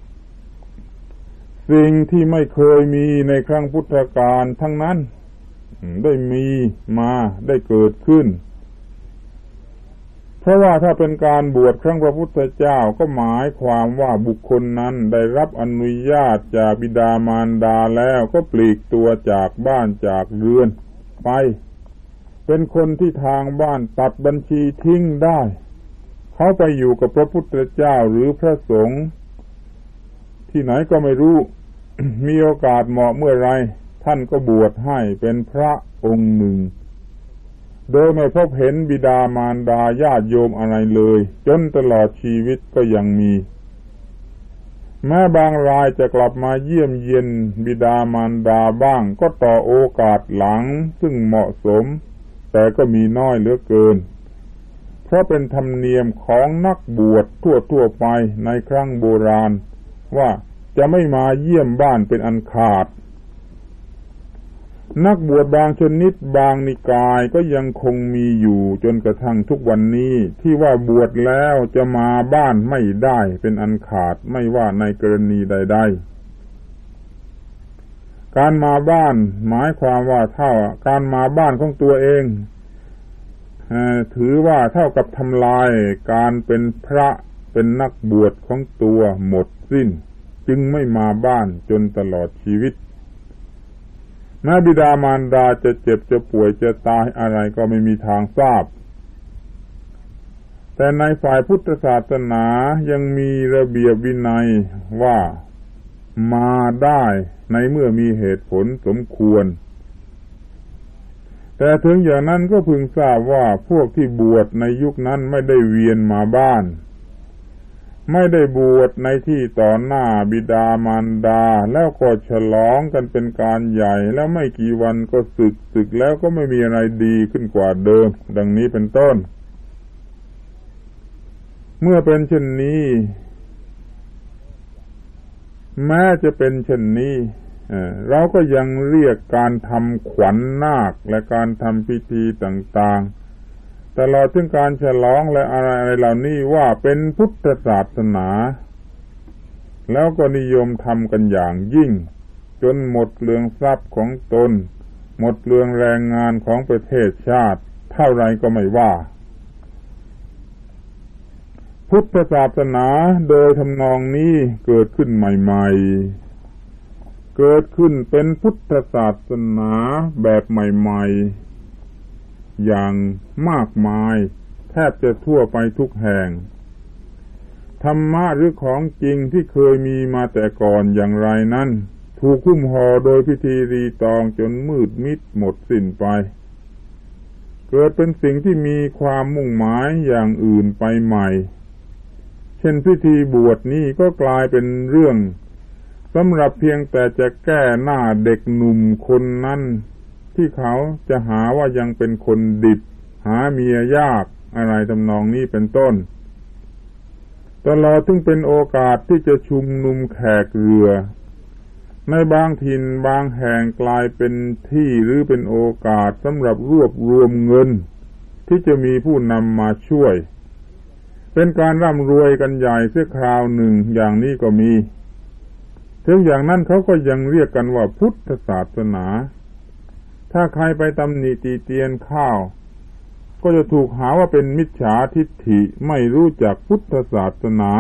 สิ่งที่ไม่เคยมีในครั้งพุทธกาลทั้งนั้นได้มีมาได้เกิดขึ้นเพราะว่าถ้าเป็นการบวชครั้งพระพุทธเจ้าก็หมายความว่าบุคคลนั้นได้รับอนุญาตจากบิดามารดาแล้วก็ปลีกตัวจากบ้านจากเรือนไปเป็นคนที่ทางบ้านตัดบัญชีทิ้งได้เขาไปอยู่กับพระพุทธเจ้าหรือพระสงฆ์ที่ไหนก็ไม่รู้ มีโอกาสเหมาะเมื่อไรท่านก็บวชให้เป็นพระองค์หนึ่งโดยไม่พบเห็นบิดามารดาญาติโยมอะไรเลยจนตลอดชีวิตก็ยังมีแม้บางรายจะกลับมาเยี่ยมเยียนบิดามารดาบ้างก็ต่อโอกาสหลังซึ่งเหมาะสมแต่ก็มีน้อยเหลือเกินเพราะเป็นธรรมเนียมของนักบวชทั่วไปในครั้งโบราณว่าจะไม่มาเยี่ยมบ้านเป็นอันขาดนักบวชบางชนิดบางนิกายก็ยังคงมีอยู่จนกระทั่งทุกวันนี้ที่ว่าบวชแล้วจะมาบ้านไม่ได้เป็นอันขาดไม่ว่าในกรณีใดๆการมาบ้านหมายความว่าเท่าการมาบ้านของตัวเองถือว่าเท่ากับทำลายการเป็นพระเป็นนักบวชของตัวหมดสิ้นจึงไม่มาบ้านจนตลอดชีวิตแม้บิดามารดาจะเจ็บจะป่วยจะตายอะไรก็ไม่มีทางทราบแต่ในฝ่ายพุทธศาสนายังมีระเบียบวินัยว่ามาได้ในเมื่อมีเหตุผลสมควรแต่ถึงอย่างนั้นก็พึงทราบว่าพวกที่บวชในยุคนั้นไม่ได้เวียนมาบ้านไม่ได้บวชในที่ต่อหน้าบิดามารดาแล้วก็ฉลองกันเป็นการใหญ่แล้วไม่กี่วันก็สึกแล้วก็ไม่มีอะไรดีขึ้นกว่าเดิมดังนี้เป็นต้นเมื่อเป็นเช่นนี้แม้จะเป็นเช่นนี้เราก็ยังเรียกการทำขวัญนาคและการทำพิธีต่างๆตลอดถึงการฉลองและอะไรเหล่านี้ว่าเป็นพุทธศาสนาแล้วก็นิยมทำกันอย่างยิ่งจนหมดเรื่องทรัพย์ของตนหมดเรื่องแรงงานของประเทศชาติเท่าไรก็ไม่ว่าพุทธศาสนาโดยทำนองนี้เกิดขึ้นใหม่ๆเกิดขึ้นเป็นพุทธศาสนาแบบใหม่ๆอย่างมากมายแทบจะทั่วไปทุกแห่งธรรมะหรือของจริงที่เคยมีมาแต่ก่อนอย่างไรนั้นถูกหุ้มห่อโดยพิธีรีตองจนมืดมิดหมดสิ้นไปเกิดเป็นสิ่งที่มีความมุ่งหมายอย่างอื่นไปใหม่เช่นพิธีบวชนี้ก็กลายเป็นเรื่องสำหรับเพียงแต่จะแก้หน้าเด็กหนุ่มคนนั้นที่เขาจะหาว่ายังเป็นคนดิบหาเมียยากอะไรทำนองนี้เป็นต้นตลอดถึงเป็นโอกาสที่จะชุมนุมแขกเรือในบางถิ่นบางแห่งกลายเป็นที่หรือเป็นโอกาสสำหรับรวบรวมเงินที่จะมีผู้นำมาช่วยเป็นการร่ำรวยกันใหญ่เสียคราวหนึ่งอย่างนี้ก็มีถึงอย่างนั้นเขาก็ยังเรียกกันว่าพุทธศาสนาถ้าใครไปตำหนิตีเตียนข้าวก็จะถูกหาว่าเป็นมิจฉาทิฏฐิไม่รู้จักพุทธศาสนา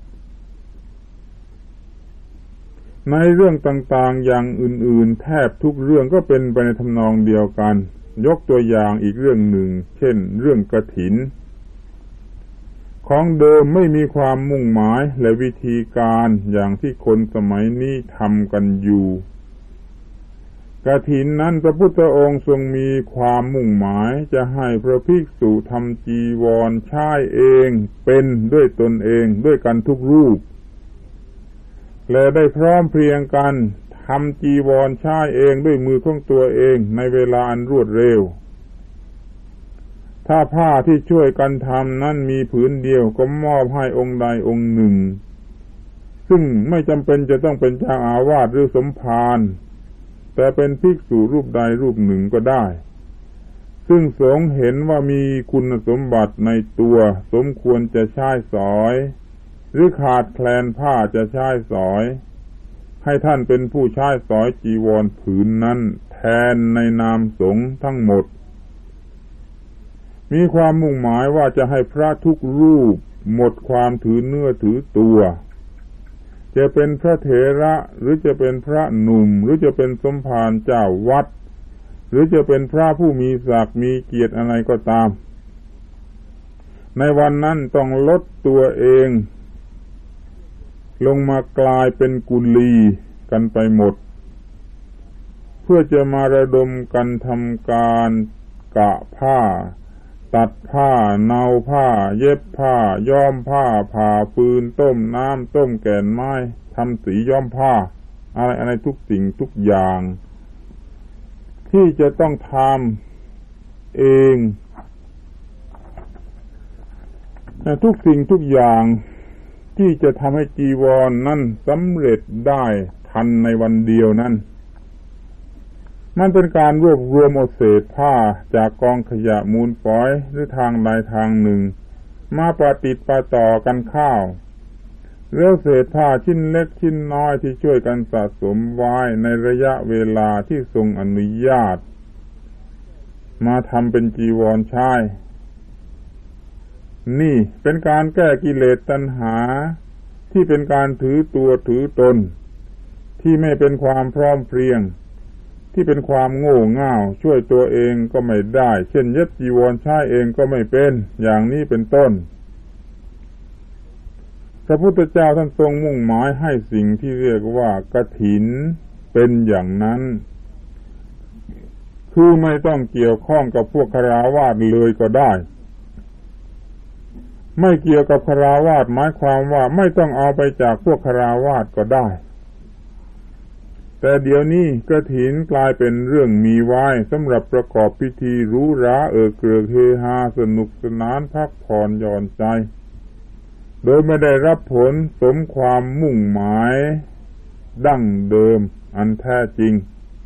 ในเรื่องต่างๆอย่างอื่นๆแทบทุกเรื่องก็เป็นไปในทำนองเดียวกันยกตัวอย่างอีกเรื่องหนึ่งเช่นเรื่องกฐินของเดิมไม่มีความมุ่งหมายและวิธีการอย่างที่คนสมัยนี้ทำกันอยู่กฐินนั้นพระพุทธองค์ทรงมีความมุ่งหมายจะให้พระภิกษุทำจีวรใช้เองเป็นด้วยตนเองด้วยกันทุกรูปและได้พร้อมเพรียงกันทำจีวรใช้เองด้วยมือของตัวเองในเวลาอันรวดเร็วถ้าผ้าที่ช่วยกันทำนั้นมีผืนเดียวก็มอบให้องค์ใดองค์หนึ่งซึ่งไม่จำเป็นจะต้องเป็นเจ้าอาวาสหรือสมภารแต่เป็นภิกษุรูปใดรูปหนึ่งก็ได้ซึ่งสงฆ์เห็นว่ามีคุณสมบัติในตัวสมควรจะใช้สอยหรือขาดแคลนผ้าจะใช้สอยให้ท่านเป็นผู้ใช้สอยจีวรผืนนั้นแทนในนามสงฆ์ทั้งหมดมีความมุ่งหมายว่าจะให้พระทุกรูปหมดความถือเนื้อถือตัวจะเป็นพระเถระหรือจะเป็นพระหนุ่มหรือจะเป็นสมภารเจ้าวัดหรือจะเป็นพระผู้มีศักดิ์มีเกียรติอะไรก็ตามในวันนั้นต้องลดตัวเองลงมากลายเป็นกุลีกันไปหมดเพื่อจะมาระดมกันทำการกะผ้าตัดผ้าเนาผ้าเย็บผ้าย้อมผ้าผ่าฟืนต้มน้ำต้มแก่นไม้ทำสีย้อมผ้าอะไรทุกสิ่งทุกอย่างที่จะต้องทำเองทุกสิ่งทุกอย่างที่จะทำให้จีวรนั้นสำเร็จได้ทันในวันเดียวนั้นมันเป็นการรวบรวมเอาเศษผ้าจากกองขยะมูลฝอยหรือทางใดทางหนึ่งมาประติดประต่อกันเข้าแล้วเศษผ้าชิ้นเล็กชิ้นน้อยที่ช่วยกันสะสมไว้ในระยะเวลาที่ทรงอนุญาตมาทำเป็นจีวรใช้นี่เป็นการแก้กิเลสตัณหาที่เป็นการถือตัวถือตนที่ไม่เป็นความพร้อมเพรียงที่เป็นความโง่เง่าช่วยตัวเองก็ไม่ได้เช่นเย็บจีวรใช้เองก็ไม่เป็นอย่างนี้เป็นต้นพระพุทธเจ้าท่านทรงมุ่งหมายให้สิ่งที่เรียกว่ากฐินเป็นอย่างนั้นคือไม่ต้องเกี่ยวข้องกับพวกฆราวาสเลยก็ได้ไม่เกี่ยวกับฆราวาสหมายความว่าไม่ต้องเอาไปจากพวกฆราวาสก็ได้แต่เดี๋ยวนี้กฐินกลายเป็นเรื่องมีไว้สำหรับประกอบพิธีหรูหราเกริกเฮฮาสนุกสนานพักผ่อนหย่อนใจโดยไม่ได้รับผลสมความมุ่งหมายดั้งเดิมอันแท้จริง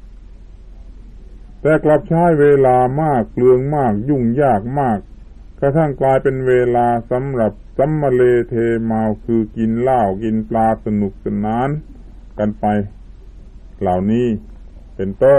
แต่กลับใช้เวลามากเปลืองมากยุ่งยากมากกระทั่งกลายเป็นเวลาสำหรับสัมมะเลเทเมาคือกินเหล้ากินปลาสนุกสนานกันไปเหล่านี้เป็นต้น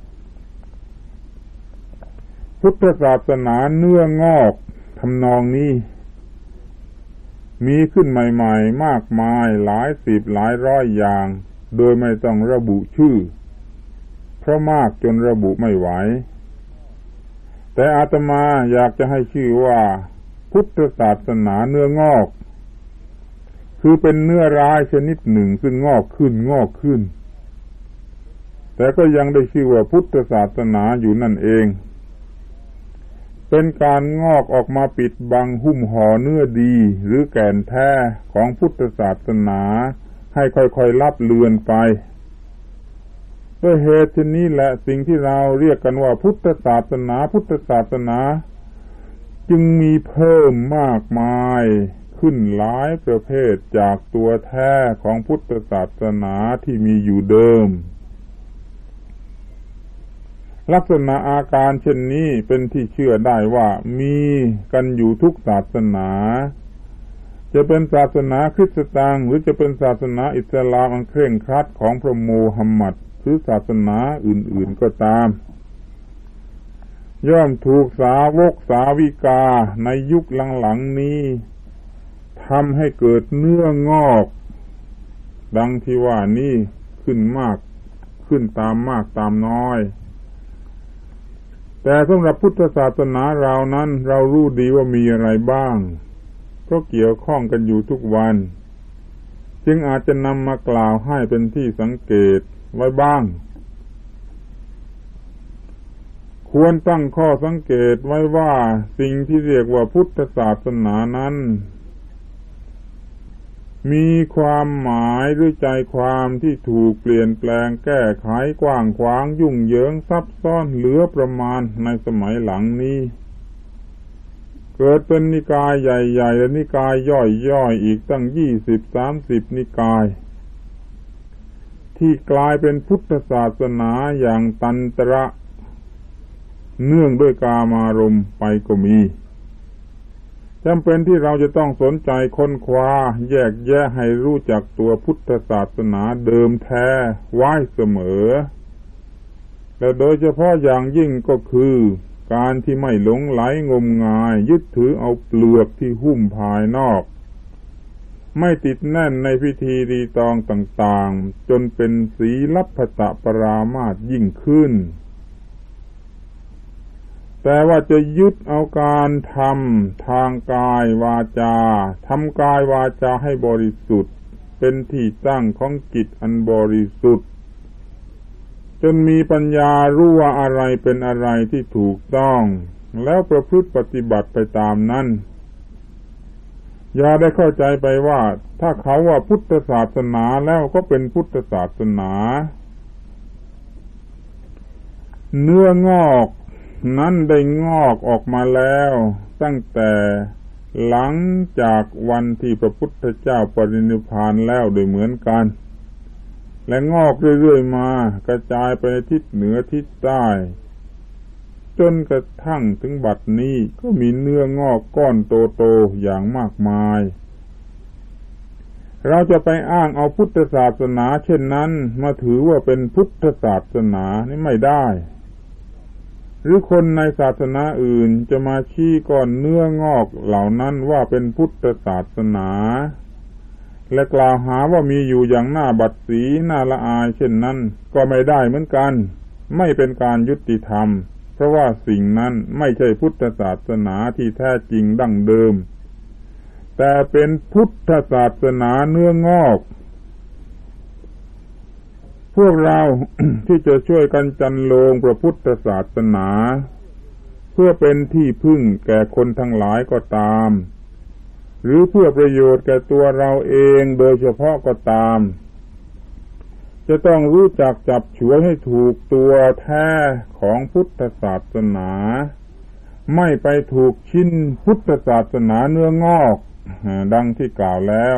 พุทธศาสนาเนื้องอกทำนองนี้มีขึ้นใหม่ๆมากมายหลายสิบหลายร้อยอย่างโดยไม่ต้องระบุชื่อเพราะมากจนระบุไม่ไหวแต่อาตมาอยากจะให้ชื่อว่าพุทธศาสนาเนื้องอกคือเป็นเนื้อร้ายชนิดหนึ่งซึ่งงอกขึ้นแต่ก็ยังได้ชื่อว่าพุทธศาสนาอยู่นั่นเองเป็นการงอกออกมาปิดบังหุ้มห่อเนื้อดีหรือแก่นแท้ของพุทธศาสนาให้ค่อยๆลับเลือนไปด้วยเหตุนี้แหละสิ่งที่เราเรียกกันว่าพุทธศาสนาจึงมีเพิ่มมากมายขึ้นหลายประเภทจากตัวแท้ของพุทธศาสนาที่มีอยู่เดิมลักษณะอาการเช่นนี้เป็นที่เชื่อได้ว่ามีกันอยู่ทุกศาสนาจะเป็นศาสนาคริสต์หรือจะเป็นศาสนาอิสลามอันเคร่งครัดของพระโมฮัมหมัดหรือศาสนาอื่นๆก็ตามย่อมถูกสาวกสาวิกาในยุคหลังๆนี้ทำให้เกิดเนื้องอกดังที่ว่านี่ขึ้นมากขึ้นตามมากตามน้อยแต่สำหรับพุทธศาสนาเรานั้นเรารู้ดีว่ามีอะไรบ้างก็เกี่ยวข้องกันอยู่ทุกวันจึงอาจจะนำมากล่าวให้เป็นที่สังเกตไว้บ้างควรตั้งข้อสังเกตไว้ว่าสิ่งที่เรียกว่าพุทธศาสนานั้นมีความหมายหรือใจความที่ถูกเปลี่ยนแปลงแก้ไขกว้างขวางยุ่งเหยิงซับซ้อนเหลือประมาณในสมัยหลังนี้เกิดเป็นนิกายใหญ่ๆและนิกายย่อยๆอีกตั้ง20-30นิกายที่กลายเป็นพุทธศาสนาอย่างตันตระเนื่องด้วยกามารมณ์ไปก็มีจำเป็นที่เราจะต้องสนใจค้นคว้าแยกแยะให้รู้จักตัวพุทธศาสนาเดิมแท้ไว้เสมอและโดยเฉพาะอย่างยิ่งก็คือกการที่ไม่หลงไหลงมงายยึดถือเอาเปลือกที่หุ้มภายนอกไม่ติดแน่นในพิธีรีตองต่างๆจนเป็นศีลัพพตปรามาสยิ่งขึ้นแต่ว่าจะยึดเอาการทำทางกายวาจาทำกายวาจาให้บริสุทธิ์เป็นที่ตั้งของจิตอันบริสุทธิ์จนมีปัญญารู้ว่าอะไรเป็นอะไรที่ถูกต้องแล้วประพฤติปฏิบัติไปตามนั้นอย่าได้เข้าใจไปว่าถ้าเขาว่าพุทธศาสนาแล้วก็เป็นพุทธศาสนาเนื้องอกนั้นได้งอกออกมาแล้วตั้งแต่หลังจากวันที่พระพุทธเจ้าปรินิพพานแล้วโดยเหมือนกันและงอกเรื่อยๆมากระจายไปในทิศเหนือทิศใต้จนกระทั่งถึงบัดนี้ก็มีเนื้องอกก้อนโตๆอย่างมากมายเราจะไปอ้างเอาพุทธศาสนาเช่นนั้นมาถือว่าเป็นพุทธศาสนานี่ไม่ได้หรือคนในศาสนาอื่นจะมาชี้ก้อนเนื้องอกเหล่านั้นว่าเป็นพุทธศาสนาและกล่าวหาว่ามีอยู่อย่างน่าบัดสีน่าละอายเช่นนั้นก็ไม่ได้เหมือนกันไม่เป็นการยุติธรรมเพราะว่าสิ่งนั้นไม่ใช่พุทธศาสนาที่แท้จริงดั้งเดิมแต่เป็นพุทธศาสนาเนื้องอกพวกเรา ที่จะช่วยกันจันโลงพระพุทธศาสนาเพื่อเป็นที่พึ่งแก่คนทั้งหลายก็ตามหรือเพื่อประโยชน์แก่ตัวเราเองโดยเฉพาะก็ตามจะต้องรู้จักจับฉวยให้ถูกตัวแท้ของพุทธศาสนาไม่ไปถูกชิ้นพุทธศาสนาเนื้องอกดังที่กล่าวแล้ว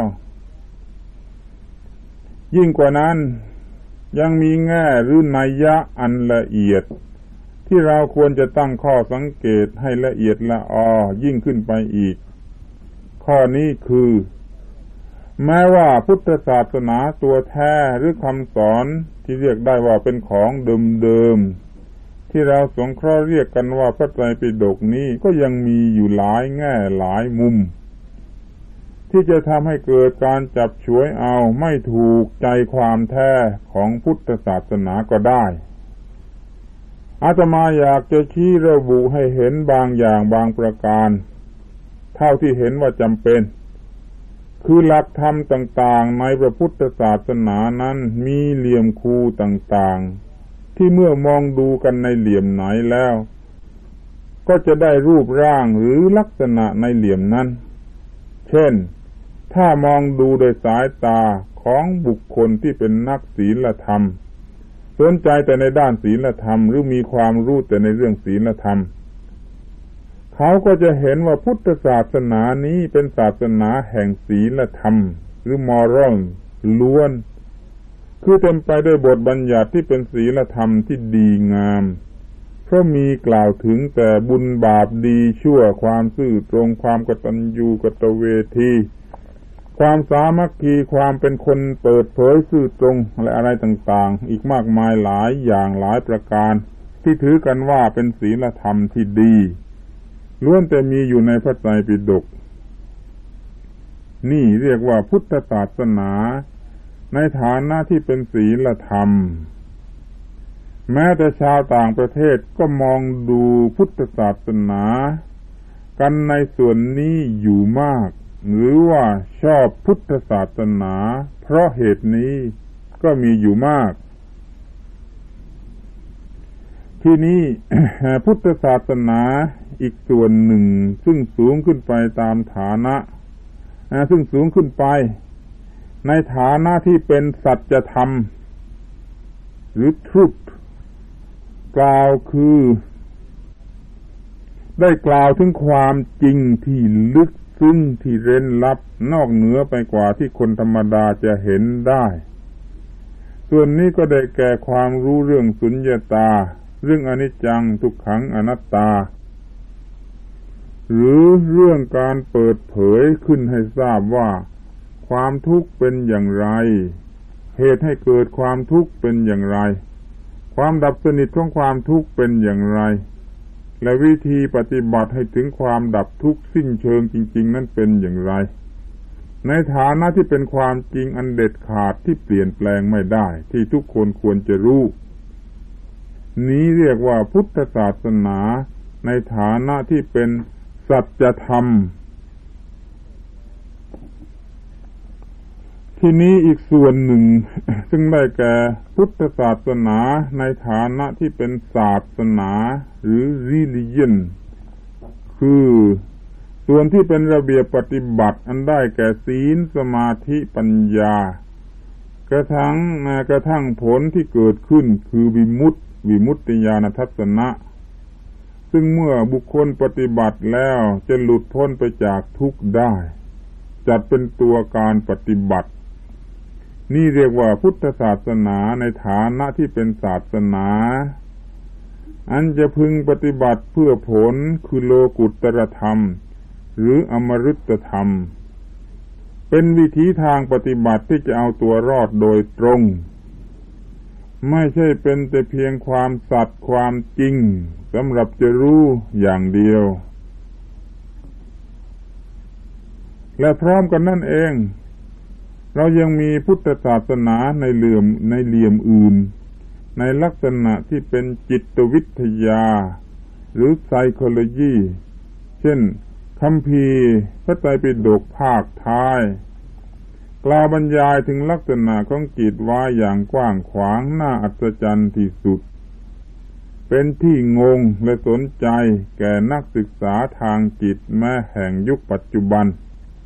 ยิ่งกว่านั้นยังมีแง่หรือนัยยะอันละเอียดที่เราควรจะตั้งข้อสังเกตให้ละเอียดละออยิ่งขึ้นไปอีกข้อนี้คือแม้ว่าพุทธศาสนาตัวแท้หรือคำสอนที่เรียกได้ว่าเป็นของเดิมๆที่เราสงเคราะห์เรียกกันว่าพระไตรปิฎกนี้ก็ยังมีอยู่หลายแง่หลายมุมที่จะทำให้เกิดการจับฉวยเอาไม่ถูกใจความแท้ของพุทธศาสนาก็ได้อาตมาอยากจะชี้ระบุให้เห็นบางอย่างบางประการเท่าที่เห็นว่าจำเป็นคือหลักธรรมต่างๆในพระพุทธศาสนานั้นมีเหลี่ยมคูต่างๆที่เมื่อมองดูกันในเหลี่ยมไหนแล้วก็จะได้รูปร่างหรือลักษณะในเหลี่ยมนั้นเช่นถ้ามองดูโดยสายตาของบุคคลที่เป็นนักศีลธรรมสนใจแต่ในด้านศีลธรรมหรือมีความรู้แต่ในเรื่องศีลธรรมเขาก็จะเห็นว่าพุทธศาสนานี้เป็นศาสนาแห่งศีลธรรมหรือมอรัลล้วนคือเต็มไปด้วยบทบัญญัติที่เป็นศีลธรรมที่ดีงามเพราะมีกล่าวถึงแต่บุญบาปดีชั่วความซื่อตรงความกตัญญูกตเวทีความสามัคคีความเป็นคนเปิดเผยซื่อตรงและอะไรต่างๆอีกมากมายหลายอย่างหลายประการที่ถือกันว่าเป็นศีลธรรมที่ดีล้วนแต่มีอยู่ในพระไตรปิฎกนี่เรียกว่าพุทธศาสนาในฐานะที่เป็นศีลธรรมแม้แต่ชาวต่างประเทศก็มองดูพุทธศาสนากันในส่วนนี้อยู่มากหรือว่าชอบพุทธศาสนาเพราะเหตุนี้ก็มีอยู่มากที่นี้ พุทธศาสนาอีกส่วนหนึ่งซึ่งสูงขึ้นไปตามฐานะซึ่งสูงขึ้นไปในฐานะที่เป็นสัจธรรมหรือ truth กล่าวคือได้กล่าวถึงความจริงที่ลึกซึ้งที่เร้นลับนอกเหนือไปกว่าที่คนธรรมดาจะเห็นได้ส่วนนี้ก็ได้แก่ความรู้เรื่องสุญญตาเรื่องอนิจจังทุกขังอนัตตาหรือเรื่องการเปิดเผยขึ้นให้ทราบว่าความทุกข์เป็นอย่างไรเหตุให้เกิดความทุกข์เป็นอย่างไรความดับสนิทของความทุกข์เป็นอย่างไรและวิธีปฏิบัติให้ถึงความดับทุกข์สิ้นเชิงจริงๆนั้นเป็นอย่างไรในฐานะที่เป็นความจริงอันเด็ดขาดที่เปลี่ยนแปลงไม่ได้ที่ทุกคนควรจะรู้นี้เรียกว่าพุทธศาสนาในฐานะที่เป็นสัจธรรมที่นี้อีกส่วนหนึ่ง ซึ่งได้แก่พุทธศาสนาในฐานะที่เป็นศาสนาหรือ religion คือส่วนที่เป็นระเบียบปฏิบัติอันได้แก่ศีลสมาธิปัญญากระทั่งผลที่เกิดขึ้นคือวิมุตติญาณทัศนะซึ่งเมื่อบุคคลปฏิบัติแล้วจะหลุดพ้นไปจากทุกข์ได้จัดเป็นตัวการปฏิบัตินี่เรียกว่าพุทธศาสนาในฐานะที่เป็นศาสนาอันจะพึงปฏิบัติเพื่อผลคือโลกุตตรธรรมหรืออมฤตธรรมเป็นวิธีทางปฏิบัติที่จะเอาตัวรอดโดยตรงไม่ใช่เป็นแต่เพียงความสัตย์ความจริงสำหรับจะรู้อย่างเดียวและพร้อมกันนั่นเองเรายังมีพุทธศาสนาในเหลี่ยมอื่นในลักษณะที่เป็นจิตวิทยาหรือ psychology เช่นคัมภีร์พระไตรปิฎกภาคท้ายกล่าวบรรยายถึงลักษณะของจิตไว้อย่างกว้างขวางน่าอัศจรรย์ที่สุดเป็นที่งงและสนใจแก่นักศึกษาทางจิตแม้แห่งยุคปัจจุบัน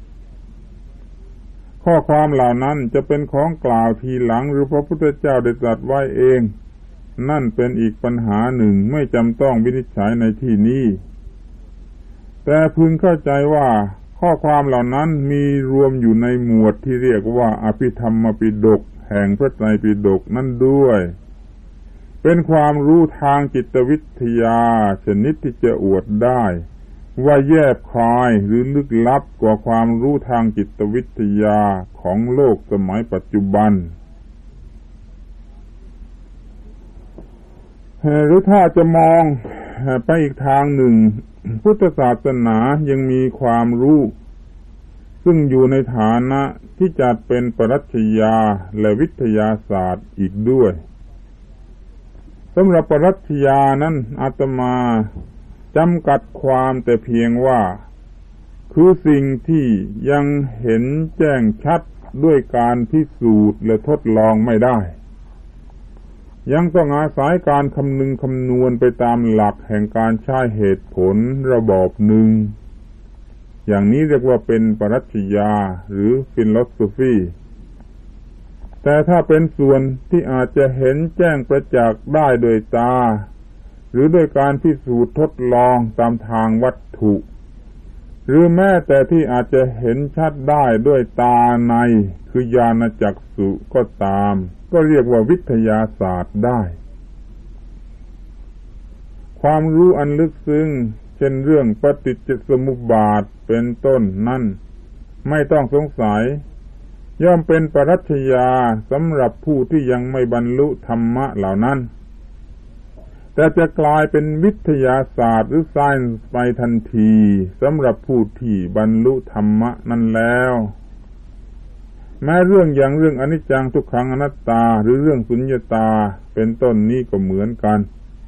ข้อความเหล่านั้นจะเป็นของกล่าวทีหลังหรือพระพุทธเจ้าได้ตรัสไว้เองนั่นเป็นอีกปัญหาหนึ่งไม่จำต้องวินิจฉัยในที่นี้แต่พึงเข้าใจว่าข้อความเหล่านั้นมีรวมอยู่ในหมวดที่เรียกว่าอภิธรรมปิฎกแห่งพระไตรปิฎกนั่นด้วยเป็นความรู้ทางจิตวิทยาชนิดที่จะอวดได้ว่าแยบคายหรือลึกลับกว่าความรู้ทางจิตวิทยาของโลกสมัยปัจจุบันหรือถ้าจะมองไปอีกทางหนึ่งพุทธศาสนายังมีความรู้ซึ่งอยู่ในฐานะที่จัดเป็นปรัชญาและวิทยาศาสตร์อีกด้วยสำหรับปรัชญานั้นอาตมาจำกัดความแต่เพียงว่าคือสิ่งที่ยังเห็นแจ้งชัดด้วยการพิสูจน์และทดลองไม่ได้ยังต้องอาศัยการคำนึงคำนวณไปตามหลักแห่งการใช้เหตุผลระบอบหนึ่งอย่างนี้เรียกว่าเป็นปรัชญาหรือฟิโลโซฟีแต่ถ้าเป็นส่วนที่อาจจะเห็นแจ้งประจักษ์ได้โดยตาหรือโดยการพิสูจน์ทดลองตามทางวัตถุหรือแม้แต่ที่อาจจะเห็นชัดได้ด้วยตาในคือญาณจักษุก็ตามก็เรียกว่าวิทยาศาสตร์ได้ความรู้อันลึกซึ้งเช่นเรื่องปฏิจจสมุปบาทเป็นต้นนั่นไม่ต้องสงสัยย่อมเป็นปรัชญาสำหรับผู้ที่ยังไม่บรรลุธรรมะเหล่านั้นแต่จะกลายเป็นวิทยาศาสตร์หรือ science ไปทันทีสำหรับผู้ที่บรรลุธรรมะนั้นแล้วแม้เรื่องอย่างเรื่องอนิจจังทุกขังอนัตตาหรือเรื่องสุญญตาเป็นต้นนี้ก็เหมือนกัน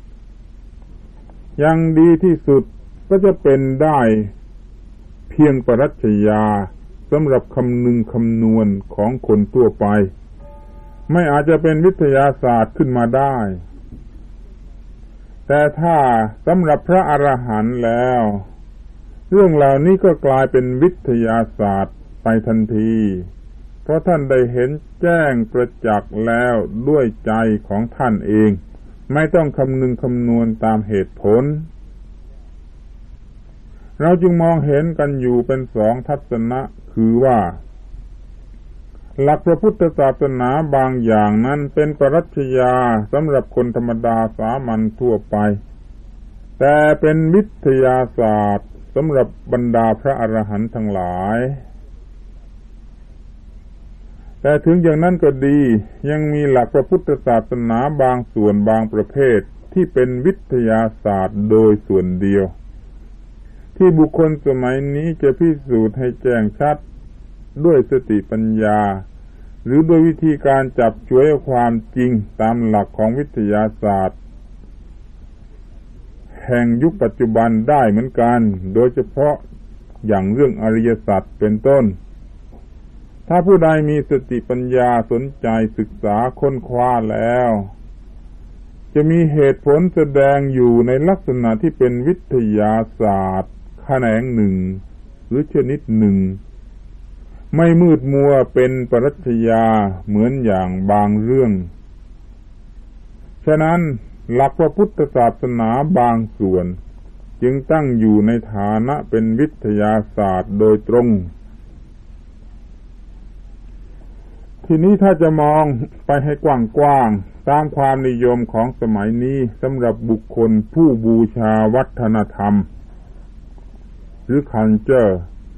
อย่างดีที่สุดก็จะเป็นได้เพียงปรัชญาสำหรับคำนึงคำนวณของคนทั่วไปไม่อาจจะเป็นวิทยาศาสตร์ขึ้นมาได้แต่ถ้าสำหรับพระอรหันต์แล้วเรื่องเหล่านี้ก็กลายเป็นวิทยาศาสตร์ไปทันทีเพราะท่านได้เห็นแจ้งประจักษ์แล้วด้วยใจของท่านเองไม่ต้องคำนึงคำนวณตามเหตุผลเราจึงมองเห็นกันอยู่เป็นสองทัศนะคือว่าหลักพระพุทธศาสนาบางอย่างนั้นเป็นปรัชญาสำหรับคนธรรมดาสามัญทั่วไปแต่เป็นวิทยาศาสตร์สำหรับบรรดาพระอรหันต์ทั้งหลายแต่ถึงอย่างนั้นก็ดียังมีหลักพระพุทธศาสนาบางส่วนบางประเภทที่เป็นวิทยาศาสตร์โดยส่วนเดียวที่บุคคลสมัยนี้จะพิสูจน์ให้แจ้งชัดด้วยสติปัญญาหรือโดยวิธีการจับฉวยความจริงตามหลักของวิทยาศาสตร์แห่งยุคปัจจุบันได้เหมือนกันโดยเฉพาะอย่างเรื่องอริยสัจเป็นต้นถ้าผู้ใดมีสติปัญญาสนใจศึกษาค้นคว้าแล้วจะมีเหตุผลแสดงอยู่ในลักษณะที่เป็นวิทยาศาสตร์แขนงหนึ่งหรือชนิดหนึ่งไม่มืดมัวเป็นปรัชญาเหมือนอย่างบางเรื่องฉะนั้นหลักพระพุทธศาสนาบางส่วนจึงตั้งอยู่ในฐานะเป็นวิทยาศาสตร์โดยตรงทีนี้ถ้าจะมองไปให้กว้างๆตามความนิยมของสมัยนี้สำหรับบุคคลผู้บูชาวัฒนธรรมหรือ culture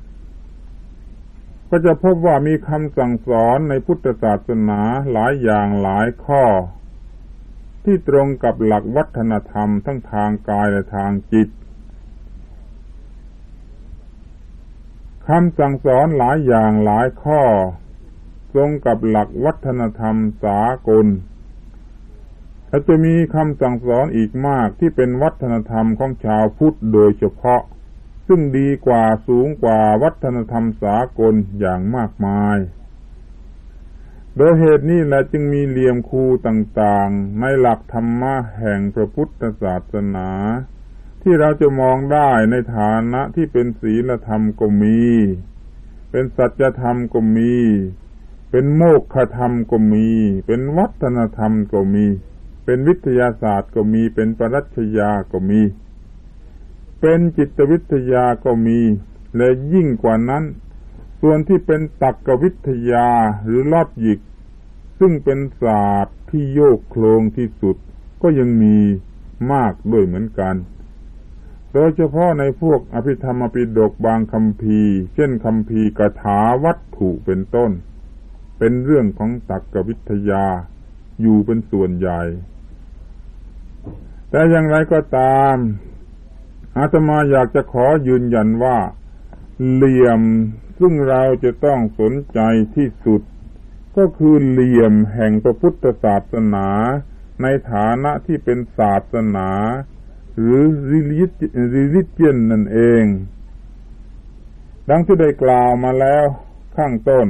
ก็จะพบว่ามีคำสั่งสอนในพุทธศาสนาหลายอย่างหลายข้อที่ตรงกับหลักวัฒนธรรมทั้งทางกายและทางจิตคำสั่งสอนหลายอย่างหลายข้อตรงกับหลักวัฒนธรรมสากลและจะมีคำสั่งสอนอีกมากที่เป็นวัฒนธรรมของชาวพุทธโดยเฉพาะซึ่งดีกว่าสูงกว่าวัฒนธรรมสากลอย่างมากมายโดยเหตุนี้แหละจึงมีเหลี่ยมคูต่างๆในหลักธรรมะแห่งพระพุทธศาสนาที่เราจะมองได้ในฐานะที่เป็นศีลธรรมก็มีเป็นสัจธรรมก็มีเป็นโมกขธรรมก็มีเป็นวัฒนธรรมก็มีเป็นวิทยาศาสตร์ก็มีเป็นปรัชญาก็มีเป็นจิตวิทยาก็มีและยิ่งกว่านั้นส่วนที่เป็นตรรกวิทยาหรือลอจิกซึ่งเป็นศาสตร์ที่โยกโคลงที่สุดก็ยังมีมากด้วยเหมือนกันโดยเฉพาะในพวกอภิธรรมปิฎกบางคัมภีร์เช่นคัมภีร์คาถาวัตถุเป็นต้นเป็นเรื่องของตรรกวิทยาอยู่เป็นส่วนใหญ่แต่อย่างไรก็ตามอาตมาอยากจะขอยืนยันว่าเหลี่ยมซึ่งเราจะต้องสนใจที่สุดก็คือเหลี่ยมแห่งพระพุทธศาสนาในฐานะที่เป็นศาสนาหรือ religion นั่นเองดังที่ได้กล่าวมาแล้วข้างต้น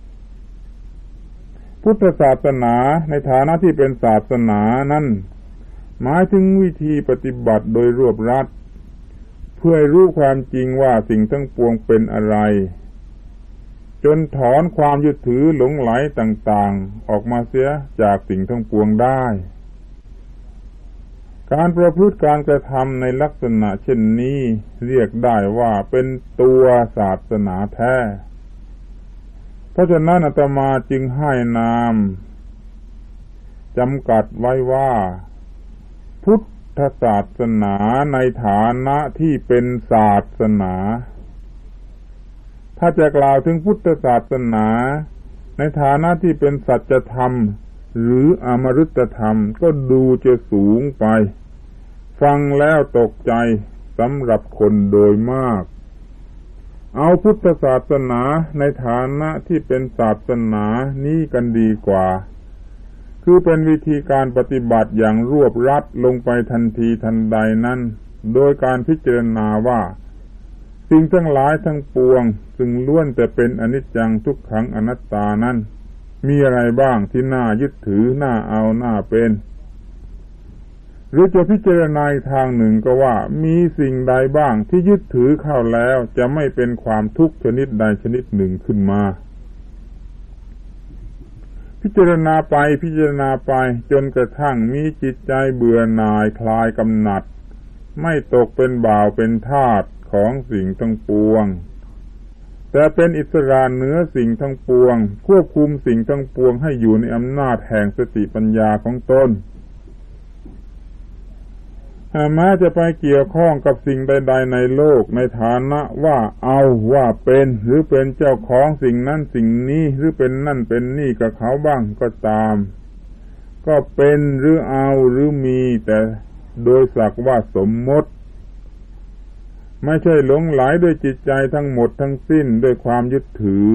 พุทธศาสนาในฐานะที่เป็นศาสนานั้นหมายถึงวิธีปฏิบัติโดยรวบรัดเพื่อให้รู้ความจริงว่าสิ่งทั้งปวงเป็นอะไรจนถอนความยึดถือหลงไหลต่างๆออกมาเสียจากสิ่งทั้งปวงได้การประพฤติการกระทำในลักษณะเช่นนี้เรียกได้ว่าเป็นตัวศาสนาแท้เพราะฉะนั้นอาตมาจึงให้นามจำกัดไว้ว่าพุทธศาสนาในฐานะที่เป็นศาสนาถ้าจะกล่าวถึงพุทธศาสนาในฐานะที่เป็นสัจธรรมหรืออมฤตธรรมก็ดูจะสูงไปฟังแล้วตกใจสำหรับคนโดยมากเอาพุทธศาสนาในฐานะที่เป็นศาสนานี้กันดีกว่าคือเป็นวิธีการปฏิบัติอย่างรวบรัดลงไปทันทีทันใดนั้นโดยการพิจารณาว่าสิ่งทั้งหลายทั้งปวงซึ่งล้วนแต่เป็นอนิจจังทุกขังอนัตตานั้นมีอะไรบ้างที่น่ายึดถือน่าเอาน่าเป็นหรือจะพิจารณาทางหนึ่งก็ว่ามีสิ่งใดบ้างที่ยึดถือเข้าแล้วจะไม่เป็นความทุกข์ชนิดใดชนิดหนึ่งขึ้นมาพิจารณาไปพิจารณาไปจนกระทั่งมีจิตใจเบื่อหน่ายคลายกำหนัดไม่ตกเป็นบ่าวเป็นทาสของสิ่งทั้งปวงแต่เป็นอิสระเหนือสิ่งทั้งปวงควบคุมสิ่งทั้งปวงให้อยู่ในอำนาจแห่งสติปัญญาของตนแม้จะไปเกี่ยวข้องกับสิ่งใดๆในโลกในฐานะว่าเอาว่าเป็นหรือเป็นเจ้าของสิ่งนั้นสิ่งนี้หรือเป็นนั่นเป็นนี่กับเขาบ้างก็ตามก็เป็นหรือเอาหรือมีแต่โดยสักว่าสมมติไม่ใช่หลงไหลด้วยจิตใจทั้งหมดทั้งสิ้นด้วยความยึดถือ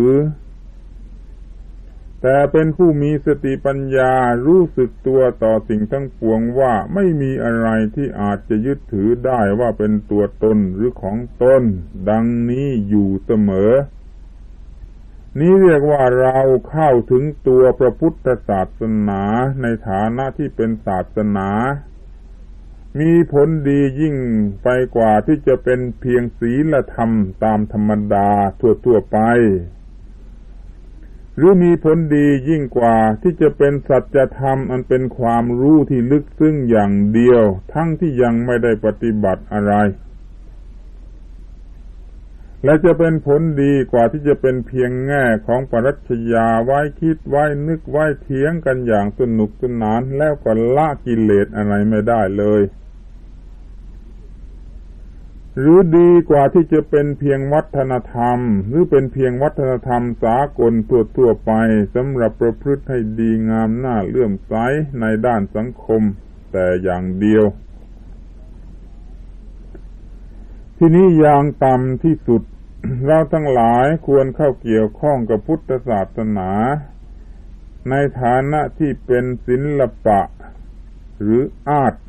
แต่เป็นผู้มีสติปัญญารู้สึกตัวต่อสิ่งทั้งปวงว่าไม่มีอะไรที่อาจจะยึดถือได้ว่าเป็นตัวตนหรือของตนดังนี้อยู่เสมอนี้เรียกว่าเราเข้าถึงตัวพระพุทธศาสนาในฐานะที่เป็นศาสนามีผลดียิ่งไปกว่าที่จะเป็นเพียงศีลธรรมตามธรรมดาทั่วๆไปหรือมีผลดียิ่งกว่าที่จะเป็นสัจธรรมอันเป็นความรู้ที่ลึกซึ้งอย่างเดียวทั้งที่ยังไม่ได้ปฏิบัติอะไรและจะเป็นผลดีกว่าที่จะเป็นเพียงแง่ของปรัชญาไว้คิดไว้นึกไว้เถียงกันอย่างสนุกสนานแล้วก็ละกิเลสอะไรไม่ได้เลยหรือดีกว่าที่จะเป็นเพียงวัฒนธรรมหรือเป็นเพียงวัฒนธรรมสากลทั่วๆไปสำหรับประพฤติให้ดีงามน่าเลื่อมใสในด้านสังคมแต่อย่างเดียวที่นี้อย่างต่ำที่สุด เราทั้งหลายควรเข้าเกี่ยวข้องกับพุทธศาสนาในฐานะที่เป็นศิลปะหรืออาร์ต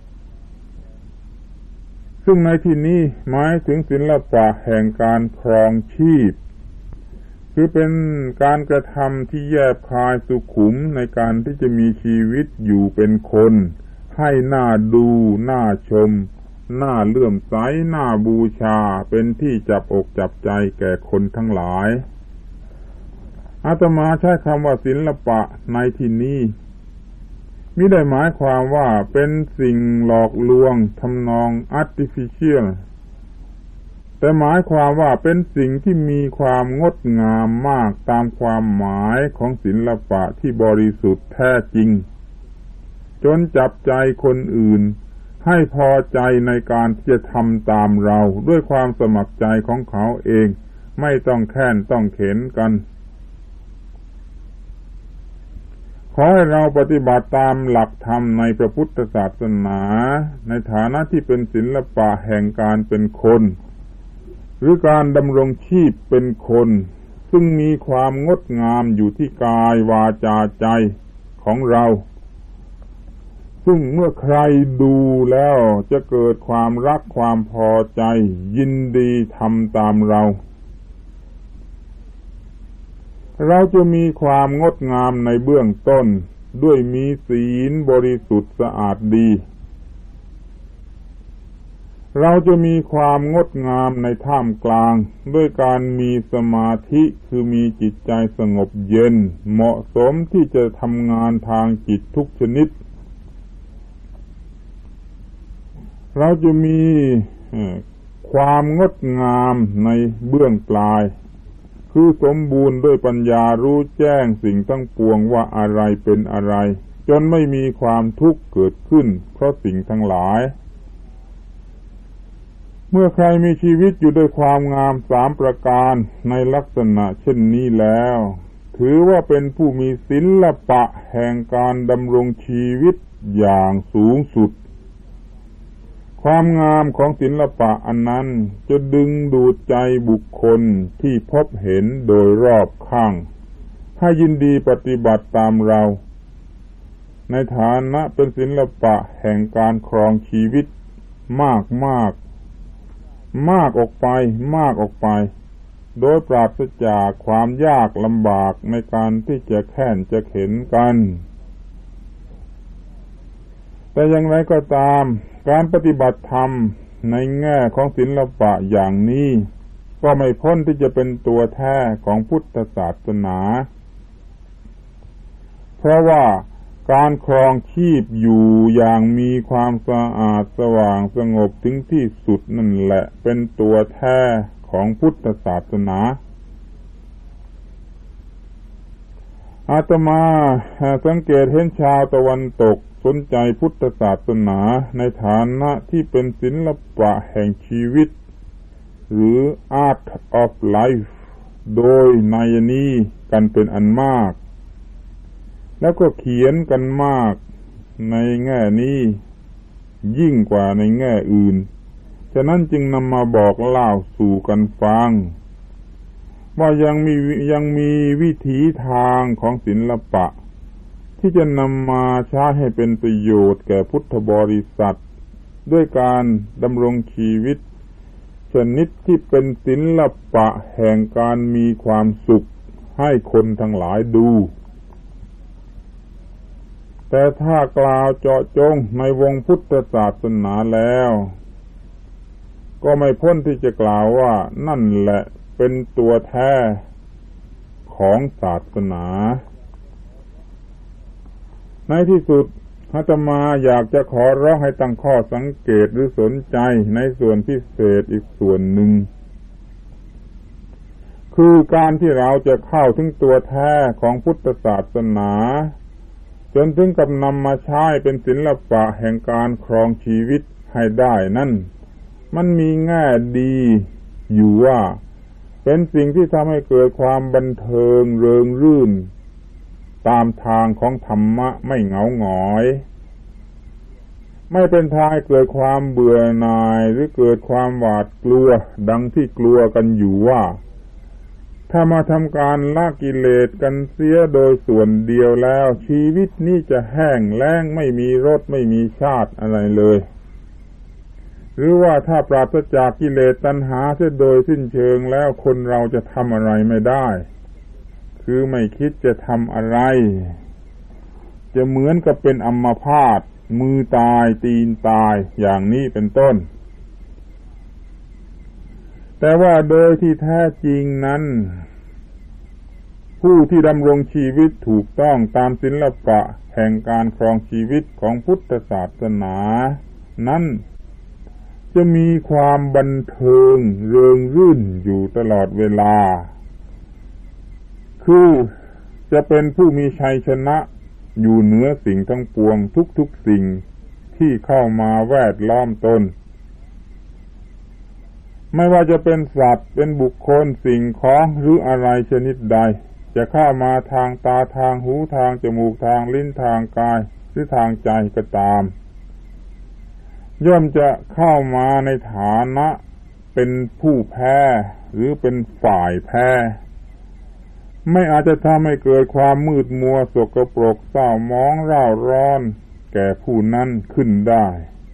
ซึ่งในที่นี้หมายถึงศิลปะแห่งการครองชีพคือเป็นการกระทำที่แยบคายสุขุมในการที่จะมีชีวิตอยู่เป็นคนให้น่าดูน่าชมน่าเลื่อมใสน่าบูชาเป็นที่จับอกจับใจแก่คนทั้งหลายอาตมาใช้คำว่าศิลปะในที่นี้มิได้หมายความว่าเป็นสิ่งหลอกลวงทำนอง artificial แต่หมายความว่าเป็นสิ่งที่มีความงดงามมากตามความหมายของศิลปะที่บริสุทธิ์แท้จริงจนจับใจคนอื่นให้พอใจในการที่จะทำตามเราด้วยความสมัครใจของเขาเองไม่ต้องแค้นต้องเข็นกันขอให้เราปฏิบัติตามหลักธรรมในพระพุทธศาสนาในฐานะที่เป็นศิลปะแห่งการเป็นคนหรือการดำรงชีพเป็นคนซึ่งมีความงดงามอยู่ที่กายวาจาใจของเราซึ่งเมื่อใครดูแล้วจะเกิดความรักความพอใจยินดีทำตามเราจะมีความงดงามในเบื้องต้นด้วยมีศีลบริสุทธิ์สะอาดดีเราจะมีความงดงามในท่ามกลางด้วยการมีสมาธิคือมีจิตใจสงบเย็นเหมาะสมที่จะทำงานทางจิตทุกชนิดเราจะมีความงดงามในเบื้องปลายคือสมบูรณ์ด้วยปัญญารู้แจ้งสิ่งทั้งปวงว่าอะไรเป็นอะไรจนไม่มีความทุกข์เกิดขึ้นเพราะสิ่งทั้งหลายเมื่อใครมีชีวิตอยู่ด้วยความงาม3ประการในลักษณะเช่นนี้แล้วถือว่าเป็นผู้มีศิลปะแห่งการดำรงชีวิตอย่างสูงสุดความงามของศิลปะอันนั้นจะดึงดูดใจบุคคลที่พบเห็นโดยรอบข้างให้ยินดีปฏิบัติตามเราในฐานะเป็นศิลปะแห่งการครองชีวิตมากออกไปโดยปราศจากความยากลำบากในการที่จะแค้นจะเข็นกันแต่อย่างไรก็ตามการปฏิบัติธรรมในแง่ของศิลปะอย่างนี้ก็ไม่พ้นที่จะเป็นตัวแท้ของพุทธศาสนาเพราะว่าการครองชีพอยู่อย่างมีความสะอาดสว่างสงบถึงที่สุดนั่นแหละเป็นตัวแท้ของพุทธศาสนาอาตมาสังเกตเห็นชาวตะวันตกสนใจพุทธศาสนาในฐานะที่เป็นศิลปะแห่งชีวิตหรือ Art of Life โดยนัยนี้กันเป็นอันมากแล้วก็เขียนกันมากในแง่นี้ยิ่งกว่าในแง่อื่นฉะนั้นจึงนำมาบอกเล่าสู่กันฟังว่ายังมีวิถีทางของศิลปะที่จะนำมาใช้ให้เป็นประโยชน์แก่พุทธบริษัทด้วยการดำรงชีวิตชนิดที่เป็นศิลปะแห่งการมีความสุขให้คนทั้งหลายดูแต่ถ้ากล่าวเจาะจงในวงพุทธศาสนาแล้วก็ไม่พ้นที่จะกล่าวว่านั่นแหละเป็นตัวแท้ของศาสนาในที่สุดอาตมาอยากจะขอร้องให้ตั้งข้อสังเกตหรือสนใจในส่วนพิเศษอีกส่วนหนึ่งคือการที่เราจะเข้าถึงตัวแท้ของพุทธศาสนาจนถึงกับนำมาใช้เป็นศิลปะแห่งการครองชีวิตให้ได้นั่นมันมีแง่ดีอยู่ว่าเป็นสิ่งที่ทำให้เกิดความบันเทิงเริงรื่นตามทางของธรรมะไม่เหงาหงอยไม่เป็นทางให้เกิดความเบื่อหน่ายหรือเกิดความหวาดกลัวดังที่กลัวกันอยู่ว่าถ้ามาทำการละกิเลสกันเสียโดยส่วนเดียวแล้วชีวิตนี้จะแห้งแล้งไม่มีรสไม่มีชาติอะไรเลยหรือว่าถ้าปราศจากกิเลสตัณหาเสียโดยสิ้นเชิงแล้วคนเราจะทำอะไรไม่ได้คือไม่คิดจะทำอะไรจะเหมือนกับเป็นอัมพาตมือตายตีนตายอย่างนี้เป็นต้นแต่ว่าโดยที่แท้จริงนั้นผู้ที่ดำรงชีวิตถูกต้องตามศิลปะแห่งการครองชีวิตของพุทธศาสนานั้นจะมีความบันเทิงเริงรื่นอยู่ตลอดเวลาคือจะเป็นผู้มีชัยชนะอยู่เหนือสิ่งทั้งปวงทุกๆสิ่งที่เข้ามาแวดล้อมตนไม่ว่าจะเป็นสัตว์เป็นบุคคลสิ่งของหรืออะไรชนิดใดจะเข้ามาทางตาทางหูทางจมูกทางลิ้นทางกายหรือทางใจก็ตามย่อมจะเข้ามาในฐานะเป็นผู้แพ้หรือเป็นฝ่ายแพ้ไม่อาจจะทำให้เกิดความมืดมัวสกปรกเศร้าหมองเร่าร้อนแก่ผู้นั้นขึ้นได้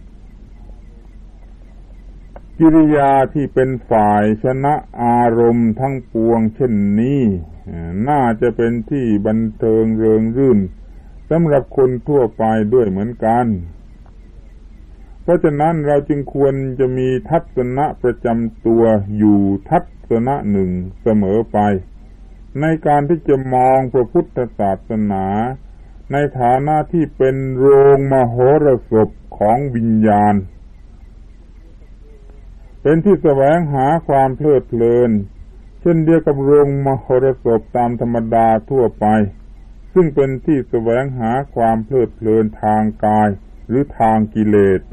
กิริยาที่เป็นฝ่ายชนะอารมณ์ทั้งปวงเช่นนี้น่าจะเป็นที่บันเทิงเริงรื่นสำหรับคนทั่วไปด้วยเหมือนกันเพราะฉะนั้นเราจึงควรจะมีทัศนะประจำตัวอยู่ทัศนะหนึ่งเสมอไปในการที่จะมองพระพุทธศาสนาในฐานะที่เป็นโรงมโหรสพของวิญญาณเป็นที่แสวงหาความเพลิดเพลินเช่นเดียวกับโรงมโหรสพตามธรรมดาทั่วไปซึ่งเป็นที่แสวงหาความเพลิดเพลินทางกายหรือทางกิเลส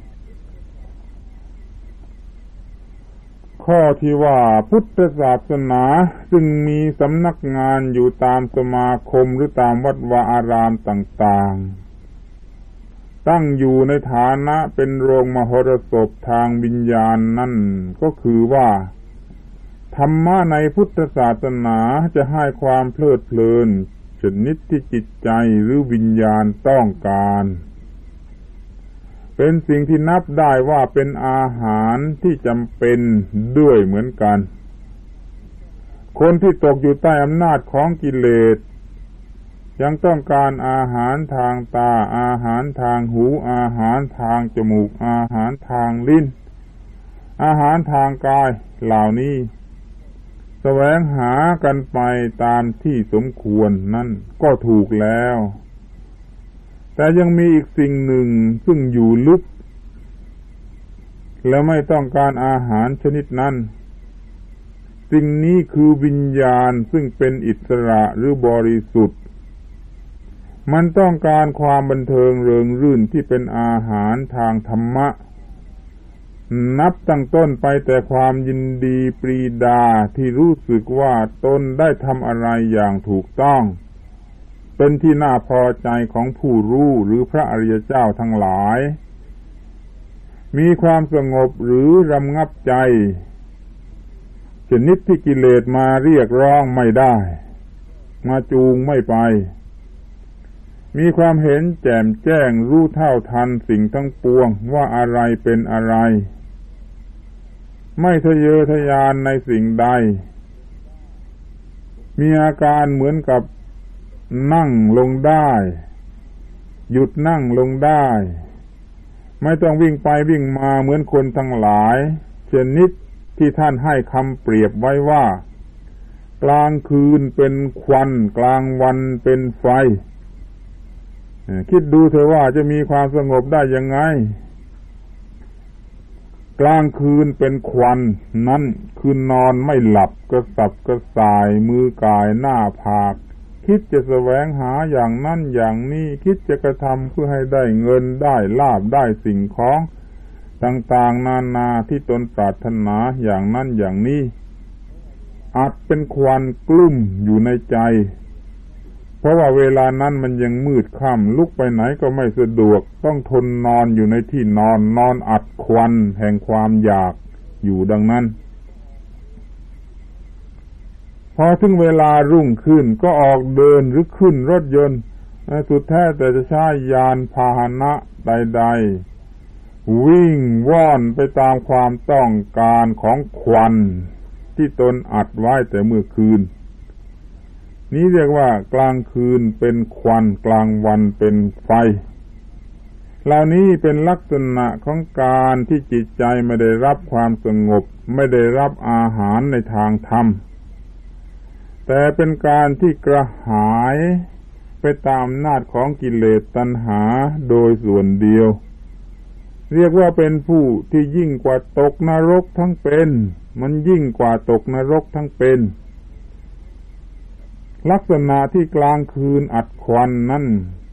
ข้อที่ว่าพุทธศาสนาซึ่งมีสำนักงานอยู่ตามสมาคมหรือตามวัดวาอารามต่างๆตั้งอยู่ในฐานะเป็นโรงมโหรสพทางวิญญาณนั่นก็คือว่าธรรมะในพุทธศาสนาจะให้ความเพลิดเพลินชนิดที่จิตใจหรือวิญญาณต้องการเป็นสิ่งที่นับได้ว่าเป็นอาหารที่จำเป็นด้วยเหมือนกันคนที่ตกอยู่ใต้อำนาจของกิเลสยังต้องการอาหารทางตาอาหารทางหูอาหารทางจมูกอาหารทางลิ้นอาหารทางกายเหล่านี้แสวงหากันไปตามที่สมควรนั่นก็ถูกแล้วแต่ยังมีอีกสิ่งหนึ่งซึ่งอยู่ลึกและไม่ต้องการอาหารชนิดนั้นสิ่งนี้คือวิญญาณซึ่งเป็นอิสระหรือบริสุทธิ์มันต้องการความบันเทิงเริงรื่นที่เป็นอาหารทางธรรมะนับตั้งต้นไปแต่ความยินดีปรีดาที่รู้สึกว่าตนได้ทำอะไรอย่างถูกต้องเป็นที่น่าพอใจของผู้รู้หรือพระอริยเจ้าทั้งหลายมีความสงบหรือรำงับใจชนิดที่กิเลสมาเรียกร้องไม่ได้มาจูงไม่ไปมีความเห็นแจ่มแจ้งรู้เท่าทันสิ่งทั้งปวงว่าอะไรเป็นอะไรไม่ทะเยอทะยานในสิ่งใดมีอาการเหมือนกับนั่งลงได้หยุดนั่งลงได้ไม่ต้องวิ่งไปวิ่งมาเหมือนคนทั้งหลายชนิดที่ท่านให้คำเปรียบไว้ว่ากลางคืนเป็นควันกลางวันเป็นไฟคิดดูเถอะว่าจะมีความสงบได้ยังไงกลางคืนเป็นควันนั้นคืนนอนไม่หลับกระสับกระส่ายมือกายหน้าผากคิดจะแสวงหาอย่างนั้นอย่างนี้คิดจะกระทำเพื่อให้ได้เงินได้ลาภได้สิ่งของต่างๆนานาที่ตนปรารถนาอย่างนั้นอย่างนี้อาจเป็นควันกลุ่มอยู่ในใจเพราะว่าเวลานั้นมันยังมืดค่ำลุกไปไหนก็ไม่สะดวกต้องทนนอนอยู่ในที่นอนอัดควันแห่งความอยากอยู่ดังนั้นพอถึงเวลารุ่งขึ้นก็ออกเดินหรือขึ้นรถยนต์สุดแท้แต่จะใช้ยานพาหนะใดๆวิ่งว่อนไปตามความต้องการของควันที่ตนอัดไว้แต่เมื่อคืนนี้เรียกว่ากลางคืนเป็นควันกลางวันเป็นไฟเหล่านี้เป็นลักษณะของการที่จิตใจไม่ได้รับความสงบไม่ได้รับอาหารในทางธรรมแต่เป็นการที่กระหายไปตามอำนาจของกิเลสตัณหาโดยส่วนเดียวเรียกว่าเป็นผู้ที่ยิ่งกว่าตกนรกทั้งเป็นมันยิ่งกว่าตกนรกทั้งเป็นลักษณะที่กลางคืนอัดควันนั้น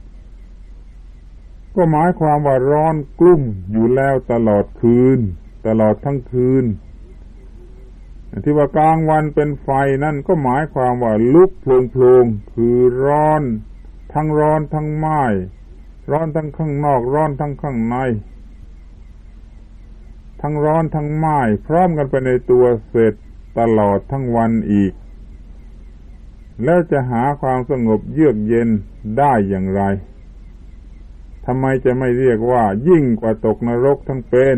ก็หมายความว่าร้อนกลุ่มอยู่แล้วตลอดคืนตลอดทั้งคืนที่ว่ากลางวันเป็นไฟนั่นก็หมายความว่าลุกโผล่ๆคือร้อนทั้งไหม้ร้อนทั้งข้างนอกร้อนทั้งข้างในทั้งร้อนทั้งไหม้พร้อมกันไปในตัวเสร็จตลอดทั้งวันอีกแล้วจะหาความสงบเยือกเย็นได้อย่างไรทำไมจะไม่เรียกว่ายิ่งกว่าตกนรกทั้งเป็น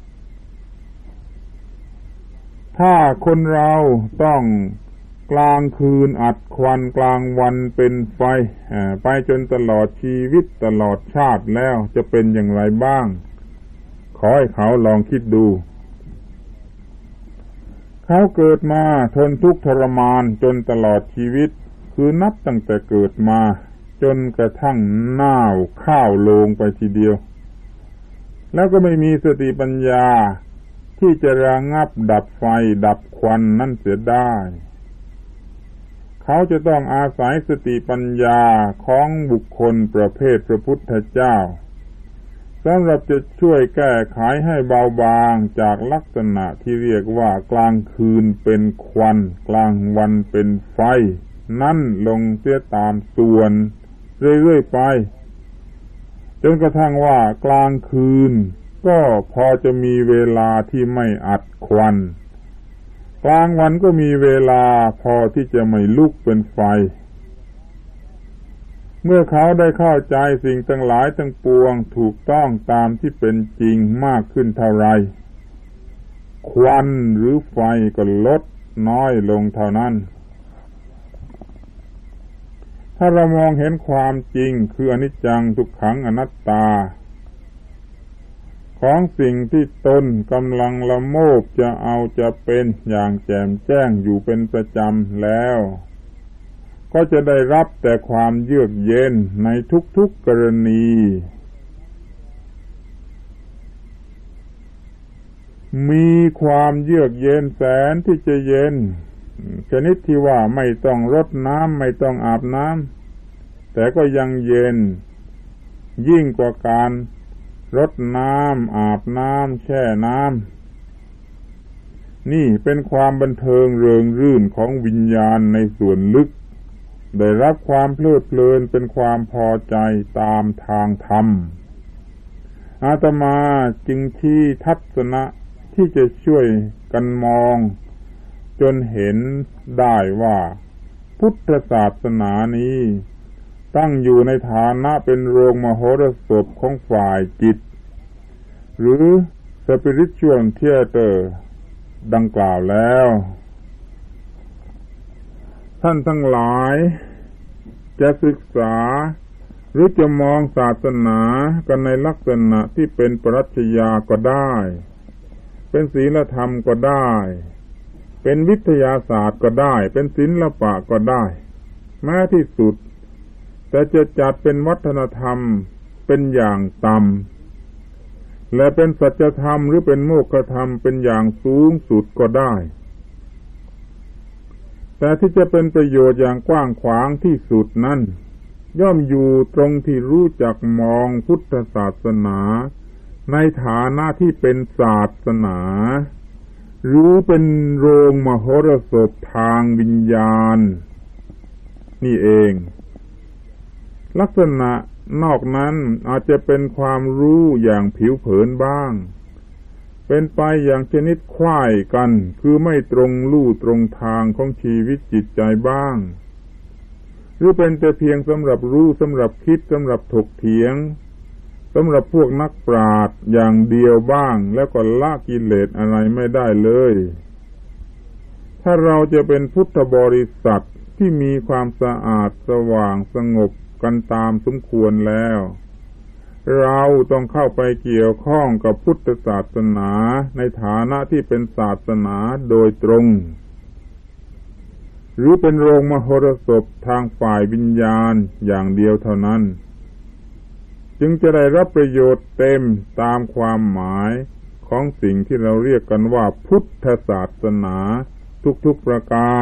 ถ้าคนเราต้องกลางคืนอัดควันกลางวันเป็นไฟไปจนตลอดชีวิตตลอดชาติแล้วจะเป็นอย่างไรบ้างขอให้เขาลองคิดดูเขาเกิดมาทนทุกข์ทรมานจนตลอดชีวิตคือนับตั้งแต่เกิดมาจนกระทั่งหน้าข้าวโลงไปทีเดียวแล้วก็ไม่มีสติปัญญาที่จะระงับดับไฟดับควันนั่นเสียได้เขาจะต้องอาศัยสติปัญญาของบุคคลประเภทพระพุทธเจ้าสำหรับจะช่วยแก้ไขให้เบาบางจากลักษณะที่เรียกว่ากลางคืนเป็นควันกลางวันเป็นไฟนั่นลงเสียตามส่วนเรื่อยๆไปจนกระทั่งว่ากลางคืนก็พอจะมีเวลาที่ไม่อัดควันกลางวันก็มีเวลาพอที่จะไม่ลุกเป็นไฟเมื่อเขาได้เข้าใจสิ่งทั้งหลายทั้งปวงถูกต้องตามที่เป็นจริงมากขึ้นเท่าไรควันหรือไฟก็ลดน้อยลงเท่านั้นถ้าเรามองเห็นความจริงคืออนิจจังทุกขังอนัตตาของสิ่งที่ตนกำลังละโมบจะเอาจะเป็นอย่างแจ่มแจ้งอยู่เป็นประจำแล้วก็จะได้รับแต่ความเยือกเย็นในทุกๆกรณีมีความเยือกเย็นแสนที่จะเย็นชนิดที่ว่าไม่ต้องรดน้ำไม่ต้องอาบน้ำแต่ก็ยังเย็นยิ่งกว่าการรดน้ำอาบน้ำแช่น้ำนี่เป็นความบันเทิงเริงรื่นของวิญญาณในส่วนลึกได้รับความเพลิดเพลินเป็นความพอใจตามทางธรรมอาตมาจึงชี้ทัศนะที่จะช่วยกันมองจนเห็นได้ว่าพุทธศาสนานี้ตั้งอยู่ในฐานะเป็นโรงมโหรสพของฝ่ายจิตหรือ Spiritual Theater ดังกล่าวแล้วท่านทั้งหลายจะศึกษาหรือจะมองศาสนากันในลักษณะที่เป็นปรัชญาก็ได้เป็นศีลธรรมก็ได้เป็นวิทยาศาสตร์ก็ได้เป็นศิลปะก็ได้แม้ที่สุดแต่จะจัดเป็นวัฒนธรรมเป็นอย่างต่ำและเป็นสัจธรรมหรือเป็นโมฆะธรรมเป็นอย่างสูงสุดก็ได้แต่ที่จะเป็นประโยชน์อย่างกว้างขวางที่สุดนั้นย่อมอยู่ตรงที่รู้จักมองพุทธศาสนาในฐานะที่เป็นศาสนาหรือเป็นโรงมโหรสพทางวิญญาณนี่เองลักษณะนอกนั้นอาจจะเป็นความรู้อย่างผิวเผินบ้างเป็นไปอย่างชนิดคว้ายกันคือไม่ตรงลู่ตรงทางของชีวิตจิตใจบ้างหรือเป็นแต่เพียงสำหรับรู้สำหรับคิดสำหรับถกเถียงสำหรับพวกนักปราชญ์อย่างเดียวบ้างแล้วก็ละกิเลสอะไรไม่ได้เลยถ้าเราจะเป็นพุทธบริษัทที่มีความสะอาดสว่างสงบกันตามสมควรแล้วเราต้องเข้าไปเกี่ยวข้องกับพุทธศาสนาในฐานะที่เป็นศาสนาโดยตรงหรือเป็นโรงมโหรสพทางฝ่ายวิญญาณอย่างเดียวเท่านั้นจึงจะได้รับประโยชน์เต็มตามความหมายของสิ่งที่เราเรียกกันว่าพุทธศาสนาทุกๆประการ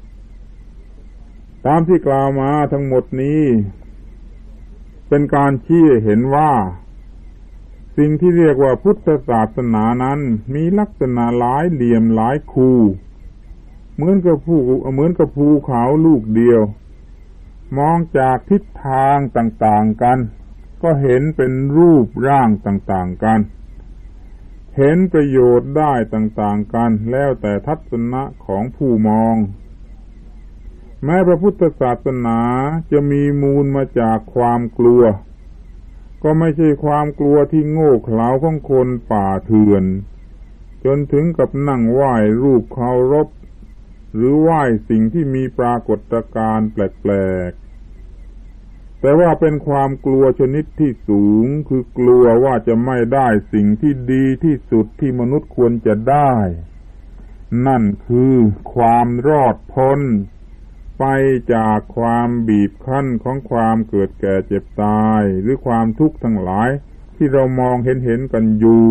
ตามที่กล่าวมาทั้งหมดนี้เป็นการชี้ให้เห็นว่าสิ่งที่เรียกว่าพุทธศาสนานั้นมีลักษณะหลายเหลี่ยมหลายคูเหมือนกับภูเขาลูกเดียวมองจากทิศทางต่างๆกันก็เห็นเป็นรูปร่างต่างๆกันเห็นประโยชน์ได้ต่างๆกันแล้วแต่ทัศนะของผู้มองแม้พระพุทธศาสนาจะมีมูลมาจากความกลัวก็ไม่ใช่ความกลัวที่โง่เขลาของคนป่าเถื่อนจนถึงกับนั่งไหว้รูปเคารพหรือไหว้สิ่งที่มีปรากฏการณ์แปลกๆแต่ว่าเป็นความกลัวชนิดที่สูงคือกลัวว่าจะไม่ได้สิ่งที่ดีที่สุดที่มนุษย์ควรจะได้นั่นคือความรอดพ้นไปจากความบีบคั้นของความเกิดแก่เจ็บตายหรือความทุกข์ทั้งหลายที่เรามองเห็นกันอยู่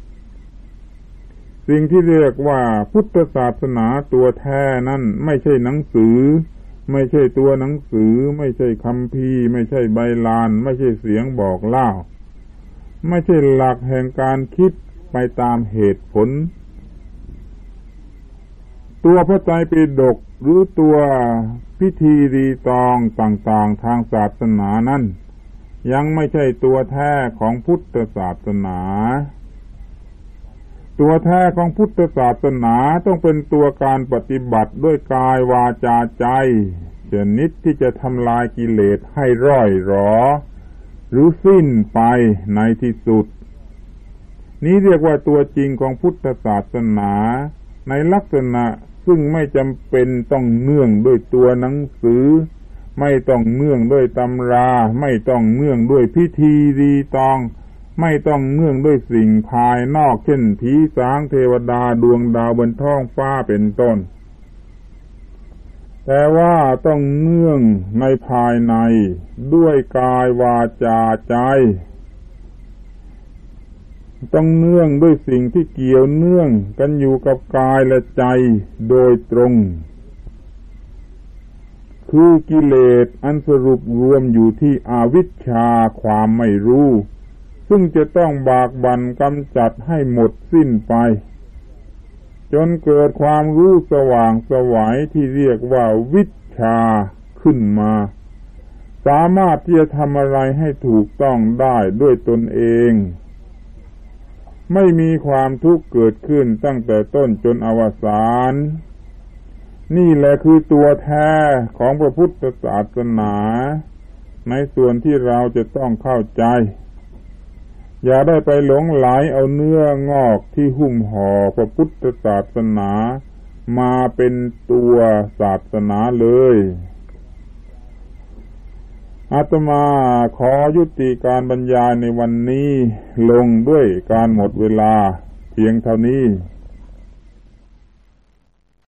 สิ่งที่เรียกว่าพุทธศาสนาตัวแท้นั้นไม่ใช่หนังสือไม่ใช่ตัวหนังสือไม่ใช่คัมภีร์ไม่ใช่ใบลานไม่ใช่เสียงบอกเล่าไม่ใช่หลักแห่งการคิดไปตามเหตุผลตัวพระไตรปิฎกหรือตัวพิธีรีตองต่างๆทางศาสนานั้นยังไม่ใช่ตัวแท้ของพุทธศาสนาตัวแท้ของพุทธศาสนาต้องเป็นตัวการปฏิบัติด้วยกายวาจาใจชนิดที่จะทำลายกิเลสให้ร่อยหรอหรือสิ้นไปในที่สุดนี้เรียกว่าตัวจริงของพุทธศาสนาในลักษณะซึ่งไม่จำเป็นต้องเนื่องด้วยตัวหนังสือไม่ต้องเนื่องด้วยตำราไม่ต้องเนื่องด้วยพิธีรีตองไม่ต้องเนื่องด้วยสิ่งภายนอกเช่นผีสางเทวดาดวงดาวบนท้องฟ้าเป็นต้นแต่ว่าต้องเนื่องในภายในด้วยกายวาจาใจต้องเนื่องด้วยสิ่งที่เกี่ยวเนื่องกันอยู่กับกายและใจโดยตรงคือกิเลสอันสรุปรวมอยู่ที่อวิชชาความไม่รู้ซึ่งจะต้องบากบั่นกำจัดให้หมดสิ้นไปจนเกิดความรู้สว่างไสวที่เรียกว่าวิชชาขึ้นมาสามารถที่จะทำอะไรให้ถูกต้องได้ด้วยตนเองไม่มีความทุกข์เกิดขึ้นตั้งแต่ต้นจนอวสานนี่แหละคือตัวแท้ของพระพุทธศาสนาในส่วนที่เราจะต้องเข้าใจอย่าได้ไปหลงไหลเอาเนื้องอกที่หุ้มห่อพระพุทธศาสนามาเป็นตัวศาสนาเลยอาตมาขอยุติการบรรยายในวันนี้ลงด้วยการหมดเวลาเพียงเท่านี้